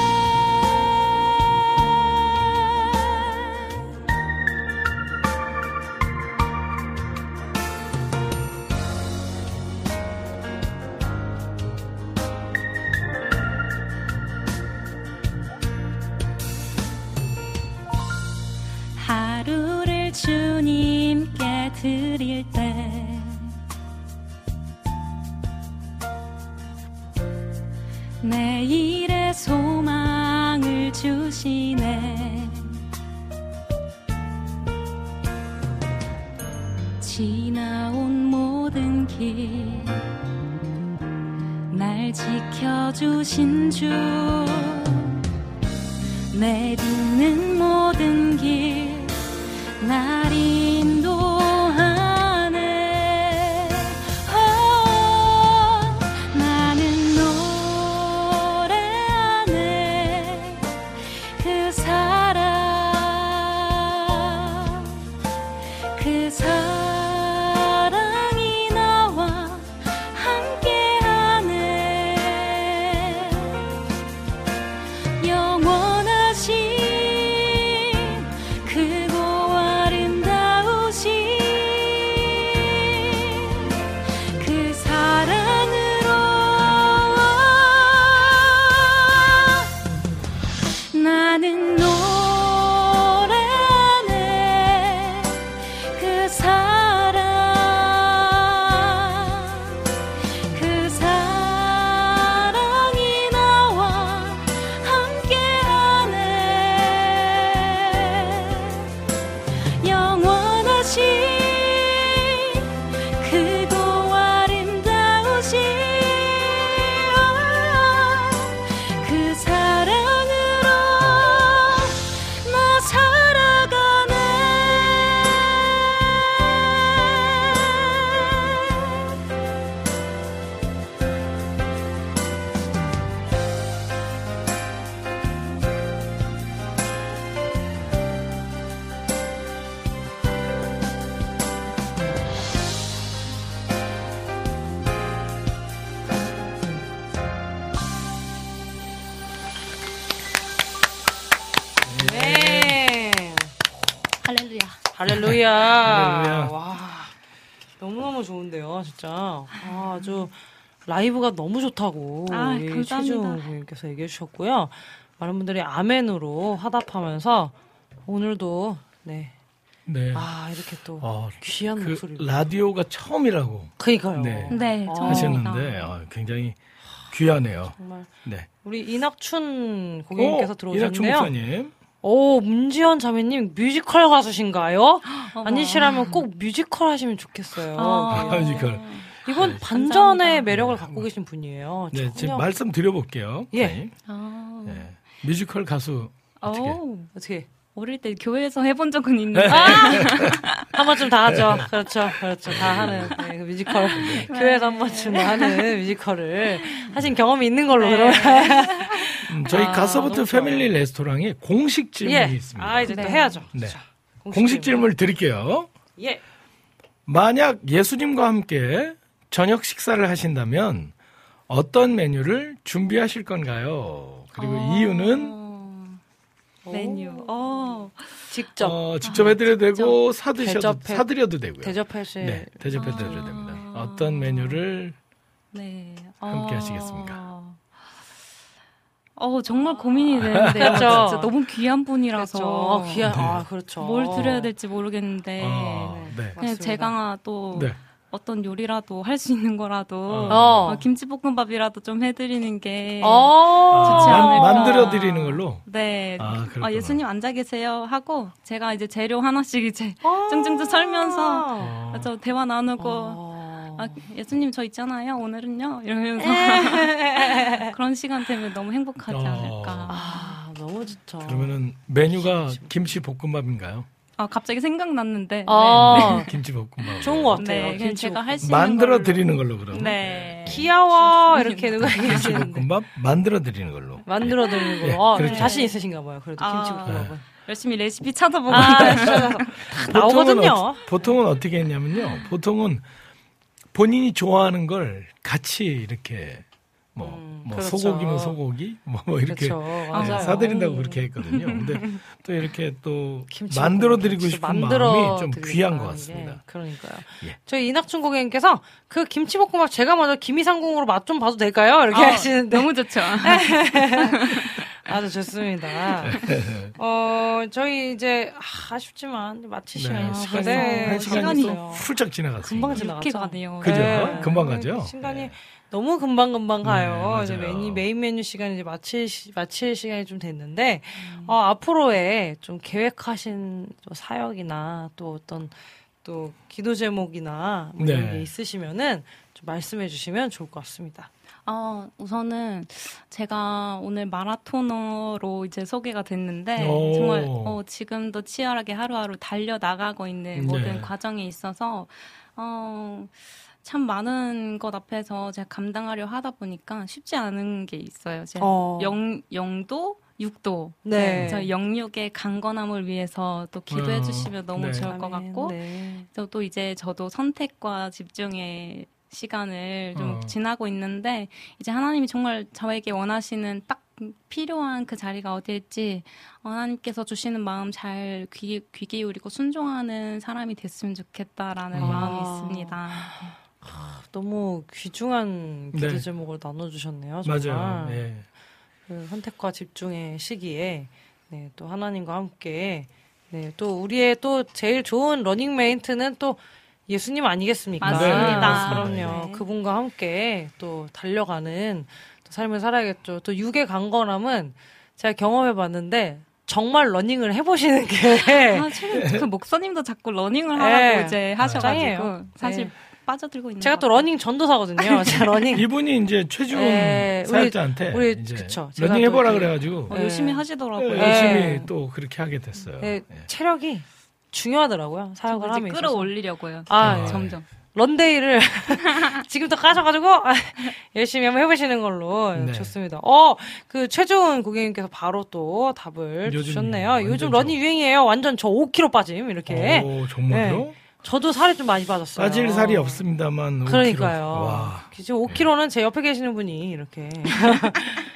하루를 주님께 드릴 때 내일의 소망을 주시네. 지나온 모든 길 날 지켜주신 주, 내딛는 모든 길 날 인도하네. 나는 할렐루야. 할렐루야. 와, 너무너무 좋은데요, 진짜. 아주 라이브가 너무 좋다고 감사합니다. 최주호님께서 얘기해 주셨고요. 많은 분들이 아멘으로 화답하면서 오늘도 네. 이렇게 또 귀한 목소리로 라디오가 처음이라고. 그러니까요. 네, 하셨는데 굉장히 귀하네요. 정말. 네. 우리 이낙춘 고객님께서 들어오셨는데요. 이낙춘 목사님. 문지연 자매님 뮤지컬 가수신가요? 아니시라면 꼭 뮤지컬 하시면 좋겠어요. 뮤지컬. 이건 반전의 매력을 갖고 계신 분이에요. 네, 지금 말씀 드려볼게요. 예. 네. 뮤지컬 가수 어떻게? 어릴 때 교회에서 해본 적은 있는데 한 번쯤 다 하죠. 그렇죠. 다 하는 그 뮤지컬 교회에서 한 번쯤 하는 뮤지컬을 하신 경험이 있는 걸로 그러면 저희 가서부터 패밀리 레스토랑에 공식 질문이 있습니다. 이제 또 해야죠. 네. 공식 질문을 드릴게요. 예. 만약 예수님과 함께 저녁 식사를 하신다면 어떤 메뉴를 준비하실 건가요? 그리고 이유는 메뉴. 직접 해드려도 되고 사드려도 되고요. 대접하실. 네, 대접해드려도 됩니다. 어떤 메뉴를 함께 하시겠습니까? 정말 고민이 되는데요. 그렇죠. 진짜 너무 귀한 분이라서. 그렇죠. 뭘 드려야 될지 모르겠는데. 그냥 맞습니다. 제가 또 어떤 요리라도 할 수 있는 거라도 김치볶음밥이라도 좀 해드리는 게 좋지 않을까. 만들어드리는 걸로? 네. 예수님 앉아 계세요 하고 제가 이제 재료 하나씩 이제 쭝쭝쭝 설면서 저 대화 나누고 예수님 저 있잖아요 오늘은요 이러면서 그런 시간 되면 너무 행복하지 않을까. 너무 좋죠. 그러면은 메뉴가 김치볶음밥인가요? 갑자기 생각났는데. 김치볶음밥. 좋은 것 같아요. 네, 제가 할 수 있는 만들어 드리는 걸로 그럼. 네. 귀여워 이렇게 누가 김치볶음밥 만들어 드리는 걸로. 만들어 드리는 걸로. 그렇죠. 자신 있으신가 봐요. 그래도 김치볶음밥은. 열심히 레시피 찾아보고 나오거든요. 보통은 어떻게 했냐면요. 보통은 본인이 좋아하는 걸 같이 이렇게 그렇죠. 소고기면 소고기 이렇게 그렇죠. 사드린다고 그렇게 했거든요. 근데 또 이렇게 또 만들어 드리고 싶은 마음이 좀 귀한 것 같습니다. 그러니까요. 저희 이낙춘 고객님께서 그 김치볶음밥 제가 먼저 김이상궁으로 맛 좀 봐도 될까요? 이렇게 하시는데 너무 좋죠. 아주 좋습니다. 저희 이제 아쉽지만 마칠 시간이 있어요. 시간이 훌쩍 지나갔어요. 금방 지나갔죠. 그죠? 금방 가죠. 시간이 너무 금방 가요. 이제 맞아요. 메인 메뉴 시간이 이제 마칠 시간이 좀 됐는데, 앞으로의 좀 계획하신 사역이나 또 어떤 또 기도 제목이나 이런 게 있으시면은 좀 말씀해 주시면 좋을 것 같습니다. 우선은 제가 오늘 마라토너로 이제 소개가 됐는데 정말 지금도 치열하게 하루하루 달려나가고 있는 모든 과정에 있어서 참 많은 것 앞에서 제가 감당하려 하다 보니까 쉽지 않은 게 있어요. 제가 0도, 6도. 네. 저희 영육의 강건함을 위해서 또 기도해 주시면 너무 좋을 것 같고 또 이제 저도 선택과 집중의 시간을 좀 지나고 있는데 이제 하나님이 정말 저에게 원하시는 딱 필요한 그 자리가 어디일지 하나님께서 주시는 마음 잘 귀 기울이고 순종하는 사람이 됐으면 좋겠다라는 마음이 있습니다. 너무 귀중한 기도 제목을 나눠주셨네요. 정말. 맞아요. 그 선택과 집중의 시기에 또 하나님과 함께 또 우리의 또 제일 좋은 러닝 메이트는 또 예수님 아니겠습니까? 맞습니다. 그럼요. 그분과 함께 또 달려가는 또 삶을 살아야겠죠. 또 육의 강건함은 제가 경험해봤는데 정말 러닝을 해보시는 게 그 목사님도 자꾸 러닝을 하라고 이제 하셔가지고 사실 빠져들고 있는. 제가 또 러닝 전도사거든요. 제가 러닝. 이분이 이제 최주훈 사역자한테 그쵸. 러닝 해보라 그래가지고 열심히 하시더라고요. 열심히 또 그렇게 하게 됐어요. 체력이 중요하더라고요. 사역을 하면 끌어올리려고요. 점점. 런데이를 지금부터 까셔가지고 열심히 한번 해보시는 걸로 좋습니다. 그 최주은 고객님께서 바로 또 답을 주셨네요. 요즘 러닝 유행이에요. 완전 저 5kg 빠짐 이렇게. 정말요? 저도 살이 좀 많이 빠졌어요. 빠질 살이 없습니다만 5kg. 그러니까요. 와. 지금 5kg는 제 옆에 계시는 분이 이렇게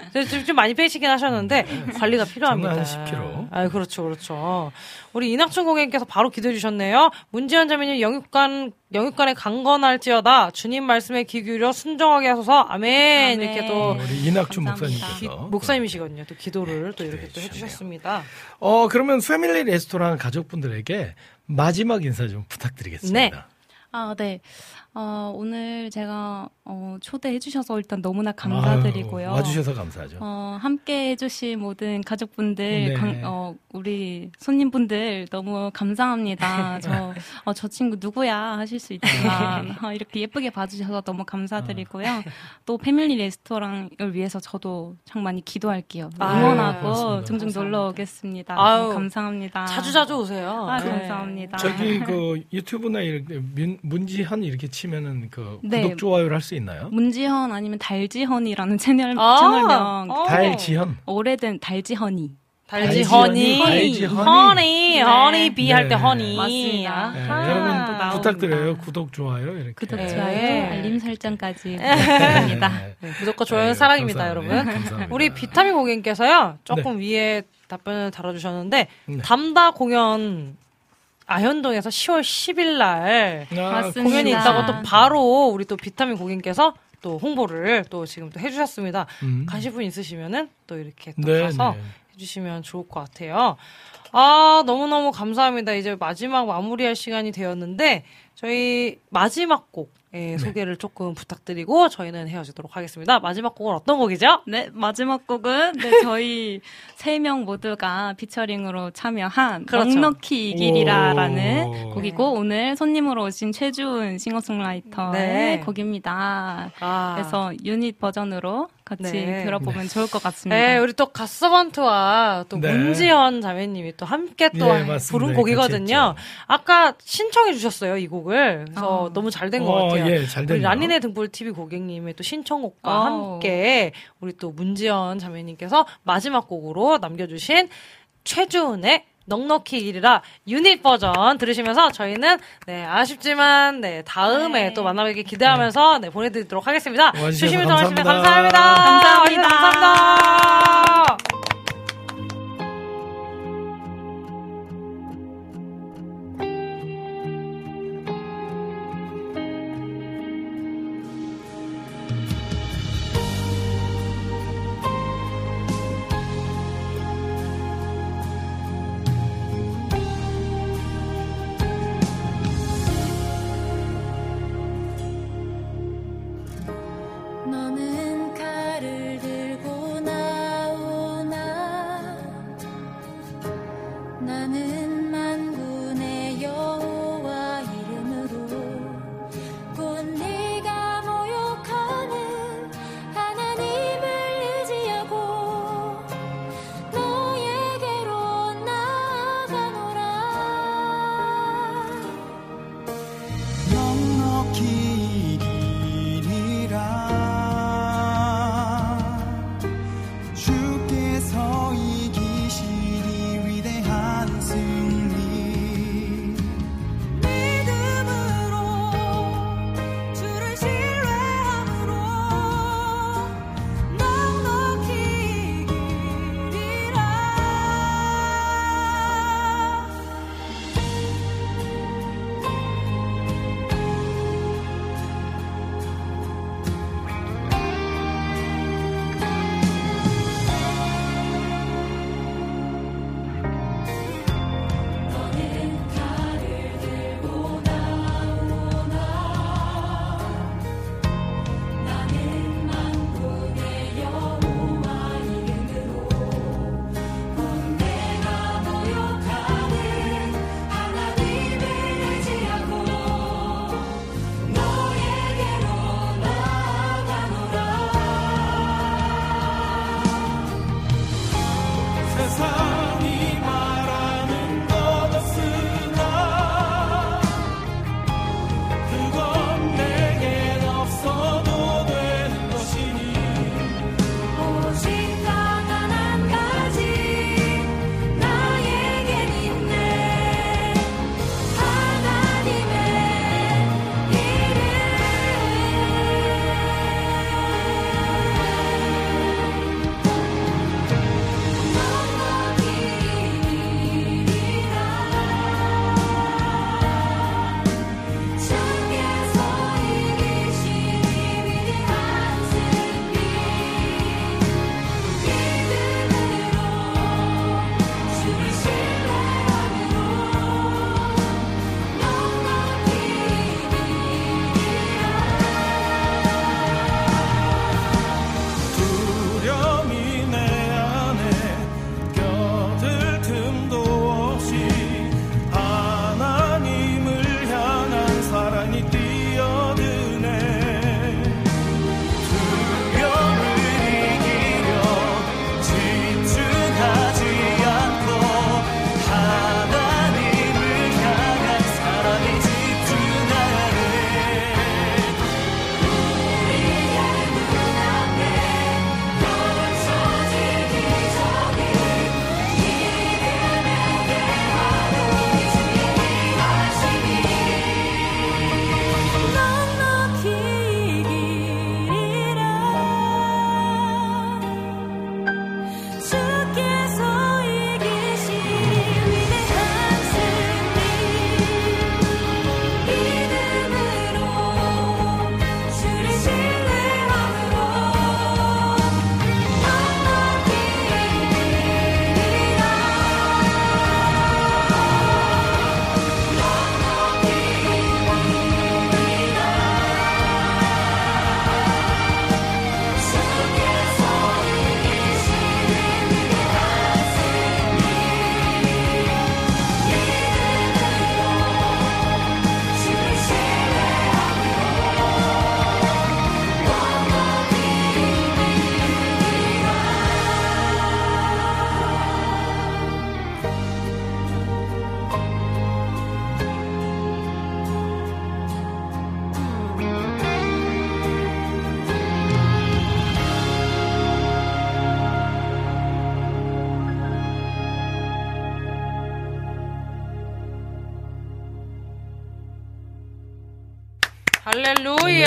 좀 많이 빼시긴 하셨는데 관리가 필요합니다. 한 10kg. 아, 그렇죠, 그렇죠. 우리 이낙춘 고객님께서 바로 기도해 주셨네요. 문지연 자매님 영육간에 강건할지어다. 주님 말씀에 귀 기울여 순종하게 하소서. 아멘. 아멘. 이렇게 또 우리 이낙춘 감사합니다. 목사님께서 목사님이시거든요. 또 기도를 또 이렇게 또 해주셨습니다. 그러면 패밀리 레스토랑 가족분들에게 마지막 인사 좀 부탁드리겠습니다. 네. 네. 오늘 제가 초대해주셔서 일단 너무나 감사드리고요. 와주셔서 감사하죠. 함께 해주신 모든 가족분들, 네. 우리 손님분들 너무 감사합니다. 저 친구 누구야 하실 수 있지만 이렇게 예쁘게 봐주셔서 너무 감사드리고요. 또 패밀리 레스토랑을 위해서 저도 참 많이 기도할게요. 응원하고 네, 종종 놀러 오겠습니다. 아유, 감사합니다. 자주 오세요. 네. 감사합니다. 저기 그 유튜브나 이렇게 문지현 이렇게 치면은 그 네. 구독 좋아요를 할 수 있나요? 문지현 아니면 달지헌이라는 채널명. 달지현. 오래된 달지헌이. 달지허니, 허니 비 할 때 허니. 맞습니다. 네, 아하. 여러분 나옵니다. 부탁드려요. 구독 좋아요 이렇게. 구독, 네. 좋아요, 알림 설정까지 부탁드립니다. 네. 구독과 좋아요는 네, 사랑입니다, 감사합니다. 여러분. 감사합니다. 우리 비타민 고객님께서요, 조금 위에 답변을 달아주셨는데, 담다 공연, 아현동에서 10월 10일 날 맞습니다. 공연이 있다고 또 바로 우리 또 비타민 고객님께서 또 홍보를 또 지금 또 해주셨습니다. 가실 분 있으시면은 또 이렇게 또 네, 가서 네. 해주시면 좋을 것 같아요. 너무너무 감사합니다. 이제 마지막 마무리할 시간이 되었는데, 저희 마지막 곡, 소개를 조금 부탁드리고 저희는 헤어지도록 하겠습니다. 마지막 곡은 어떤 곡이죠? 네, 마지막 곡은 저희 3명 모두가 피처링으로 참여한 그렇죠. 넉넉히 이 길이라라는 오. 곡이고 오늘 손님으로 오신 최주은 싱어송라이터의 네. 곡입니다. 그래서 유닛 버전으로 같이 네. 들어보면 좋을 것 같습니다. 네, 우리 또 갓서번트와 또 네. 문지연 자매님이 또 함께 또 예, 맞습니다. 부른 곡이거든요. 같이 아까 신청해 주셨어요, 이 곡을. 그래서 너무 잘 된 것 같아요. 예, 잘 우리 됐네요. 라니네 등불 TV 고객님의 또 신청곡과 함께 우리 또 문지연 자매님께서 마지막 곡으로 남겨주신 최주은의 넉넉히 일이라 유닛 버전 들으시면서 저희는 아쉽지만 다음에 또 만나뵙길 기대하면서 보내드리도록 하겠습니다. 와주셔서 주시면 정하시면 감사합니다. 감사합니다. 감사합니다. 너는 칼을 들고 나오니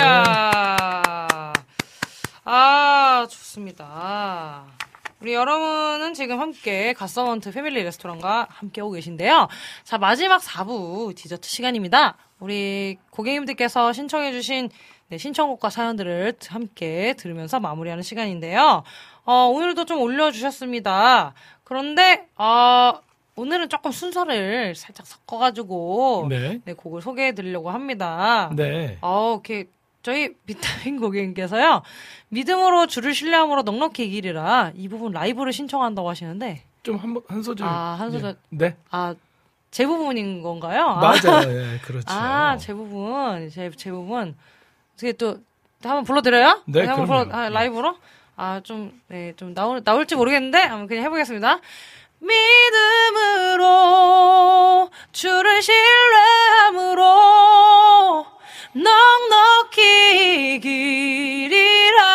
아, 좋습니다. 우리 여러분은 지금 함께 갓서번트 패밀리 레스토랑과 함께하고 계신데요. 자, 마지막 4부 디저트 시간입니다. 우리 고객님들께서 신청해주신 신청곡과 사연들을 함께 들으면서 마무리하는 시간인데요. 오늘도 좀 올려주셨습니다. 그런데, 오늘은 조금 순서를 살짝 섞어가지고, 곡을 소개해드리려고 합니다. 네. 이렇게, 저희 비타민 고객님께서요, 믿음으로 주를 신뢰함으로 넉넉히 이기리라 이 부분 라이브를 신청한다고 하시는데. 좀 한 소절. 한 소절. 네. 제 부분인 건가요? 맞아요. 예, 그렇죠. 제 부분. 제 부분. 어떻게 또, 한번 불러드려요? 네, 한번 라이브로? 좀 나올지 모르겠는데, 한번 그냥 해보겠습니다. 믿음으로, 주를 신뢰함으로, 넉넉히 이기리라.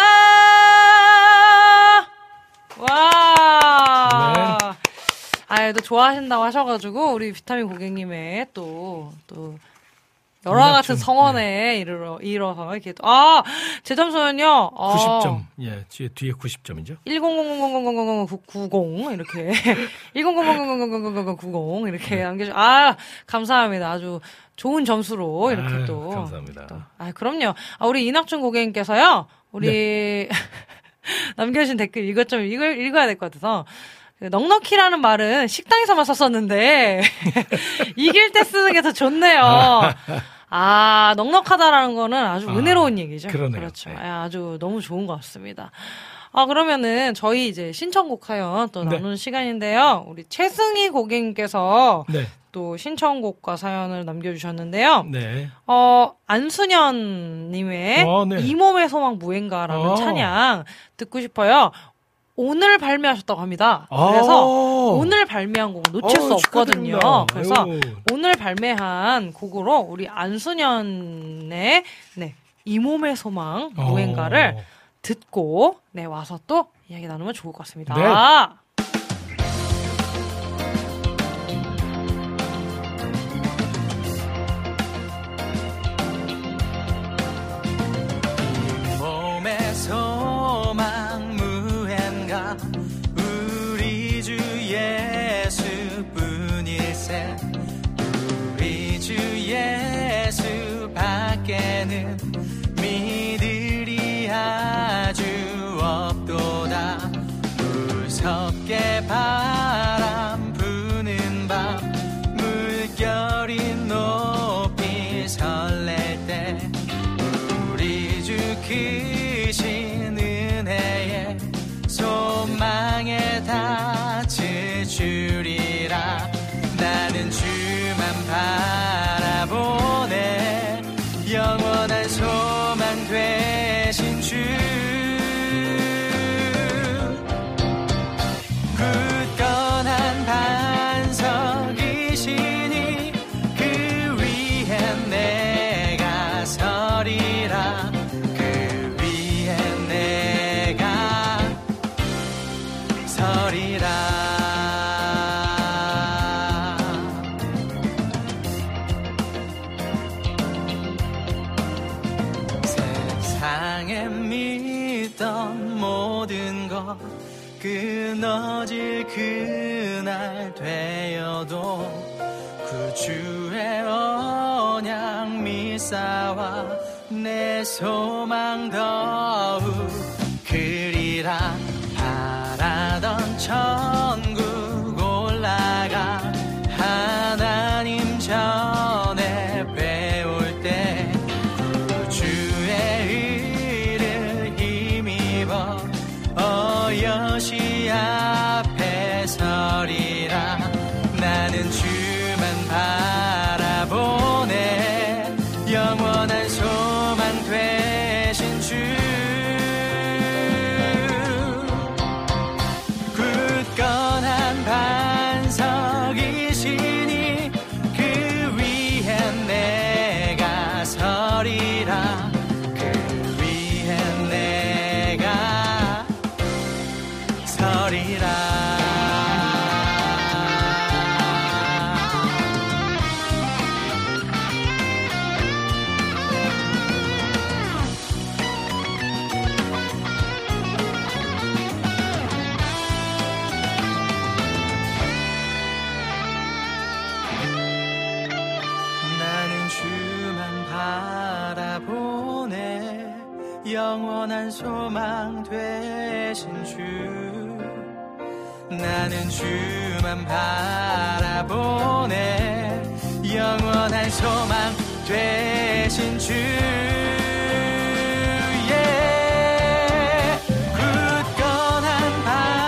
와. 네. 또 좋아하신다고 하셔가지고, 우리 비타민 고객님의 또, 여러 같은 성원에 이뤄서, 이렇게 또, 제 점수는요, 90점. 예, 뒤에 90점이죠. 1000000090, 이렇게. 1000000090, 이렇게 남겨주, 감사합니다. 아주 좋은 점수로, 이렇게 또. 감사합니다. 그럼요. 우리 이낙준 고객님께서요, 우리, 남겨주신 댓글 읽어야 될 것 같아서. 넉넉히라는 말은 식당에서만 썼었는데, 이길 때 쓰는 게 더 좋네요. 넉넉하다라는 거는 아주 은혜로운 얘기죠. 그러네요. 그렇죠. 아주 너무 좋은 것 같습니다. 그러면은 저희 이제 신청곡 사연 또 나누는 시간인데요. 우리 최승희 고객님께서 또 신청곡과 사연을 남겨주셨는데요. 네. 안순현님의 이 몸의 소망 무엔가라는 찬양 듣고 싶어요. 오늘 발매하셨다고 합니다. 그래서 오늘 발매한 곡은 놓칠 수 없거든요. 그래서 오늘 발매한 곡으로 우리 안순현의 이 몸의 소망 무엔가를 듣고 와서 또 이야기 나누면 좋을 것 같습니다. 네. 우리 주 예수뿐일세 우리 주 예수 밖에는 믿으리 아주 없도다 무섭게 바람 부는 밤 물결이 높이 설렐 때 우리 주 크신 은혜에 소망에 닿을 줄이라 나는 주만 바라보네 영원한 소망 되신 주 굳건한 반석이시니 그 위에 내가 서리라 그 위에 내가 서리라 세상에 믿던 모든 것 끊어질 그날 되어도 구주의 언약 미사와 내 소망 더욱 그리라 바라던 천국 올라가 하나님 전에 배울 때 구주의 의를 힘입어 여시 앞에 서리라 나는 주만 바라보네 영원한 소망 되신 주 영원한 소망 되신 주 나는 주만 바라보네 영원한 소망 되신 주 굳건한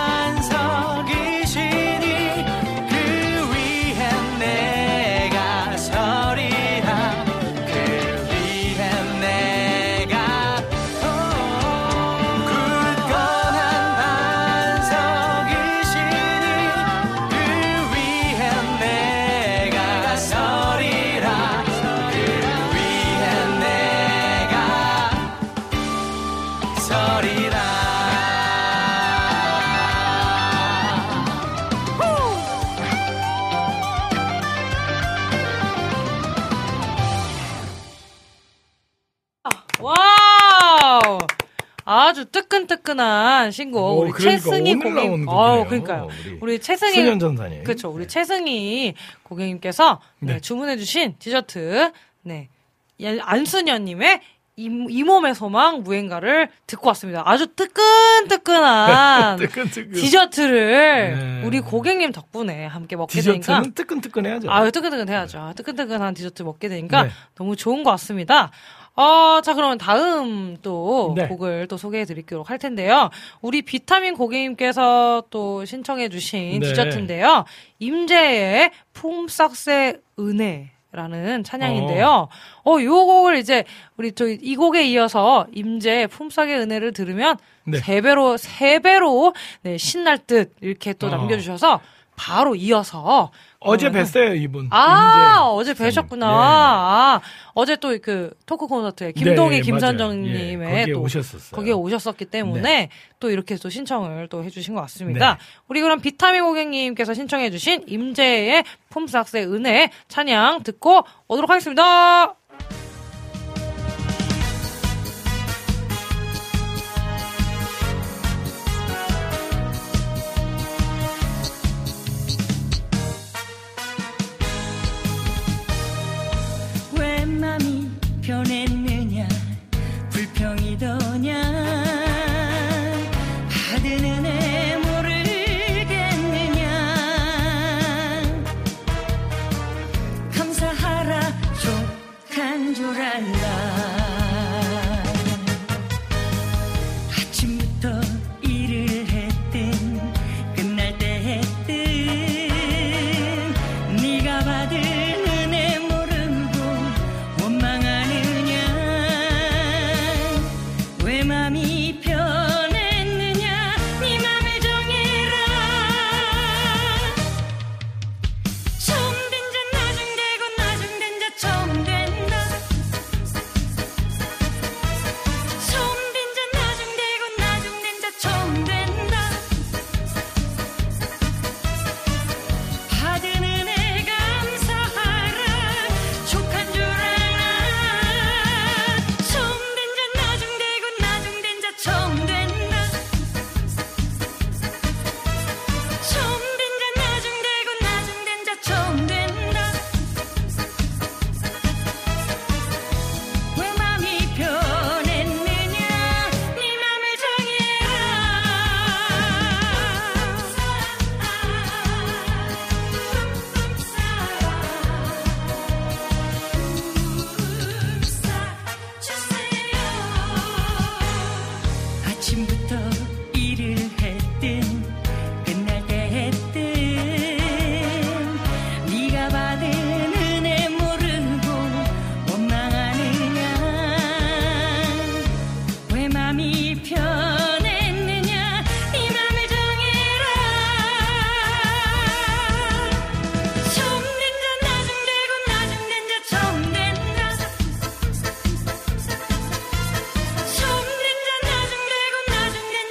반석이시니 그 위에 내가 서리라 그 위에 내가 굳건한 반석이시니 그 위에 내가 서리라 그 위에 내가 서리라 와우! 아주 뜨끈뜨끈한 신곡. 우리 그러니까 최승희 오늘 나온 고객님. 곡이네요. 그러니까요. 우리 최승희. 수년전사님. 그렇죠. 우리 최승희 고객님께서 네. 주문해주신 디저트. 네. 안수녀님의 이 몸의 소망 무엔가를 듣고 왔습니다. 아주 뜨끈뜨끈한 뜨끈뜨끈. 디저트를 네. 우리 고객님 덕분에 함께 먹게 되니까. 디저트는 뜨끈뜨끈해야죠. 아유, 뜨끈뜨끈 해야죠. 뜨끈뜨끈한 디저트 먹게 되니까 네. 너무 좋은 것 같습니다. 자, 그러면 다음 또 네. 곡을 또 소개해 드리도록 할 텐데요. 우리 비타민 고객님께서 또 신청해 주신 네. 디저트인데요. 임재의 품삯의 은혜라는 찬양인데요. 요 곡을 이제 우리 또 이 곡에 이어서 임재의 품삯의 은혜를 들으면 네. 세 배로 네, 신날 듯 이렇게 또 남겨주셔서 바로 이어서 어제 그러면은- 뵀어요, 이분. 어제 뵈셨구나. 네. 어제 또 그 토크 콘서트에 김동희, 네, 김선정님의 맞아요. 예, 거기에 또 오셨었어요. 거기에 오셨었기 때문에 네. 또 이렇게 또 신청을 또 해주신 것 같습니다. 네. 우리 그럼 비타민 고객님께서 신청해주신 임재의 품삯의 은혜 찬양 듣고 오도록 하겠습니다. 왜 맘이 변했느냐 불평이더냐 받은 은혜 모르겠느냐 감사하라 족한 줄 알라 아침부터 일을 했든 끝날 때 했든 네가 받은 은혜 모르고 원망하느냐 왜 맘이 변했느냐 네 맘을 정해라 처음 된 자 나중되고 나중된 자 처음 된다 처음 된 자 나중되고 나중된 자 처음 된다 받은 은혜 감사하라 족한 줄 알아 처음 된 자 나중되고 나중된 자 처음 된다 처음 된 자 나중되고 나중된 자 처음 된다 왜 맘이 변했느냐 네 맘을 정해라 아침부터 일을 했든 끝날 때 했든 네가 받은 은혜 모르고 원망하느냐 왜 맘이 변했느냐 네 맘을 정해라 처음 된 자 나중되고 나중된 자 처음 된다 처음 된 자 나중되고 나중된 자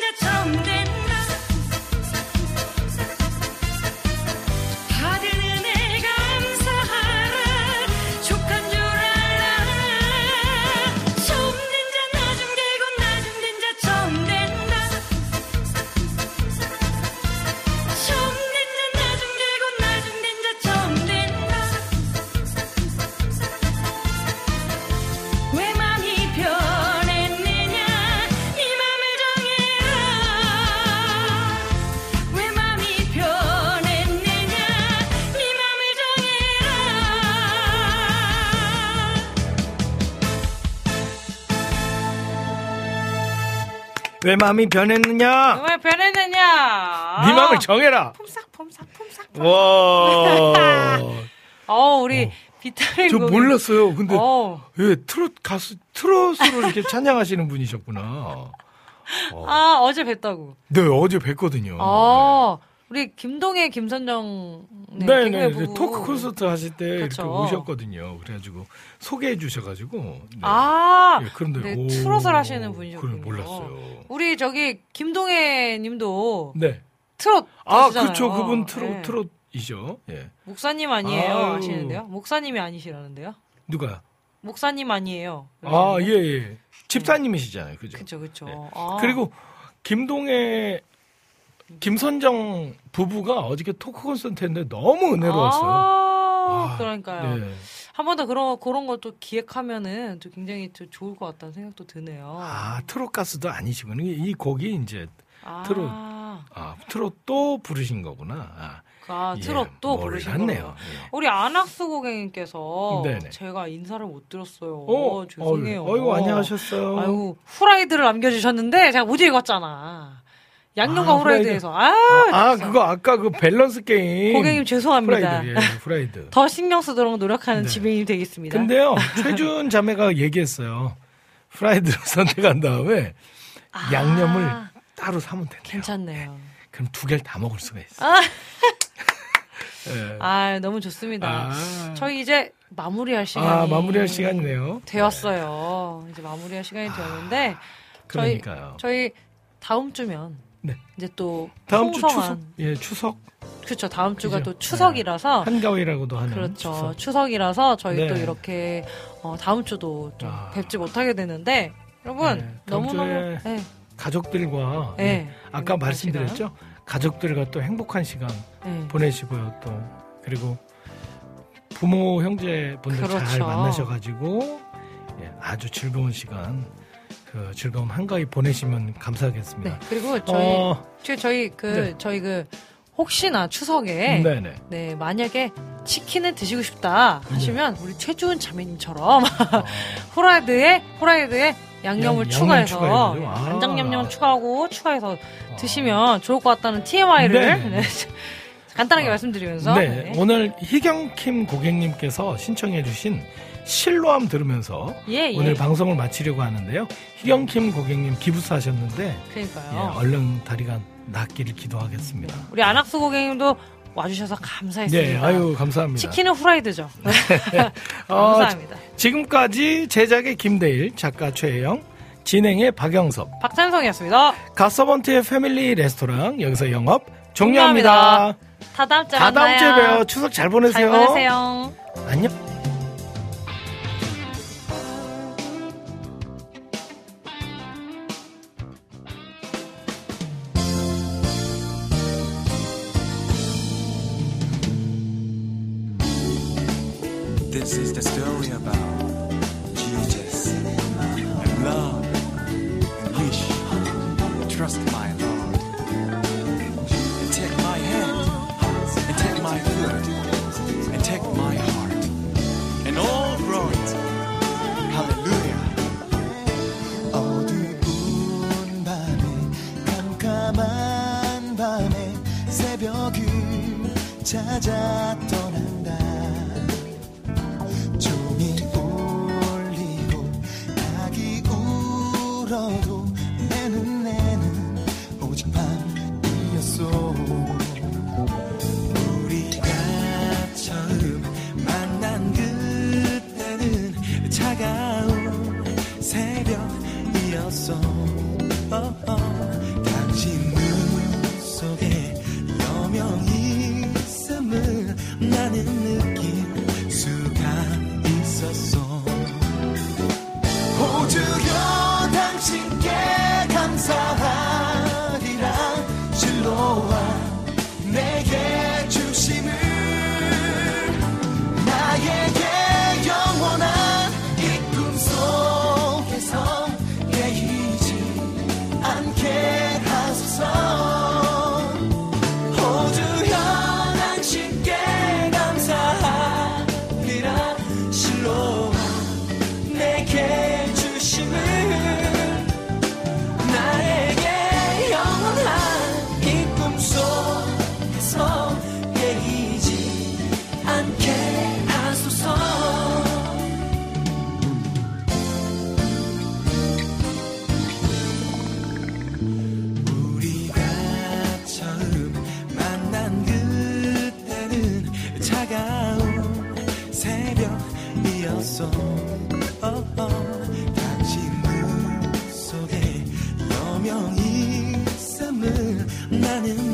왜 마음이 변했느냐? 왜 변했느냐? 네 마음을 정해라. 폼싹. 와. 우리 비타민. 저 고객. 몰랐어요. 근데 왜 트롯으로 이렇게 찬양하시는 분이셨구나. 어제 뵀다고. 네, 어제 뵀거든요. 우리 김동혜, 김선정. 네. 토크 콘서트 하실 때 그렇죠. 이렇게 오셨거든요. 그래가지고 소개해 주셔가지고. 네. 그런데 네, 트롯을 하시는 분이셨군요. 그걸 몰랐어요. 우리 저기 김동혜 님도. 네. 트롯. 그렇죠. 그분 트롯이죠. 예. 목사님 아니에요 하시는데요? 목사님이 아니시라는데요? 누가요? 목사님 아니에요. 예. 집사님이시잖아요. 그죠? 그쵸. 네. 그리고 김선정 부부가 어저께 토크 콘서트 했는데 너무 은혜로웠어요. 그러니까요. 네. 한 번 더 그런 걸 또 기획하면은 또 굉장히 또 좋을 것 같다는 생각도 드네요. 트롯 가수도 아니시구나. 이 곡이 이제 트롯도 부르신 거구나. 트롯도 부르신 거네요. 우리 안학수 고객님께서 제가 인사를 못 드렸어요. 죄송해요. 아이고, 안녕하셨어요. 아이고, 후라이드를 남겨주셨는데 제가 못 읽었잖아. 양념과 후라이드에서. 그거 아까 그 밸런스 게임. 고객님 죄송합니다. 후라이드. 더 신경 쓰도록 노력하는 지배인이 되겠습니다. 근데요, 최준 자매가 얘기했어요. 후라이드를 선택한 다음에 양념을 따로 사면 된대요. 괜찮네요. 그럼 2개를 다 먹을 수가 있어. 너무 좋습니다. 저희 이제 마무리할 시간이네요. 되었어요. 이제 마무리할 시간이 되었는데 그러니까요. 저희 다음 주면 이제 또 다음 주 추석. 그렇죠. 다음 주가 또 추석이라서 한가위라고도 하는. 그렇죠. 추석이라서 저희 또 이렇게 다음 주도 좀 뵙지 못하게 되는데 여러분 너무너무 가족들과 아까 말씀드렸죠. 가족들과 또 행복한 시간 보내시고요. 또 그리고 부모 형제분들 잘 만나셔가지고 아주 즐거운 시간, 즐거운 한가위 보내시면 감사하겠습니다. 그리고 저희 혹시나 추석에 만약에 치킨을 드시고 싶다 하시면 우리 최주은 자매님처럼 후라이드에 양념을 추가해서 간장 양념 추가해서 드시면 좋을 것 같다는 TMI를 간단하게 말씀드리면서 오늘 희경킴 고객님께서 신청해주신 실로암 들으면서 오늘 방송을 마치려고 하는데요. 희경킴 고객님 기부사 하셨는데 얼른 다리가 낫기를 기도하겠습니다. 우리 안학수 고객님도 와주셔서 감사했습니다. 아유 감사합니다. 치킨은 후라이드죠. 감사합니다. 지금까지 제작의 김대일, 작가 최혜영, 진행의 박영섭, 박찬성이었습니다. 갓서번트의 패밀리 레스토랑 여기서 영업 종료합니다. 다 다음 주에 만나요. 다음 주에 봬요. 추석 잘 보내세요. 잘 보내세요. 안녕. This is the story about Jesus and love and wish. Trust my Lord. And take my hand and take my foot and take my heart and all grow it. Hallelujah. 어두운 밤에 깜깜한 밤에 새벽을 찾아 떠난다. 종이 울리고 닭이 울어도 내 눈에는 오직 밤이었어. 우리가 처음 만난 그때는 차가운 새벽이었어. 당신 눈 속에 여명이 있음을 난 우리가 처음 만난 그때는 차가운 새벽이었어. 당신 눈 속에 여명이 있음을 나는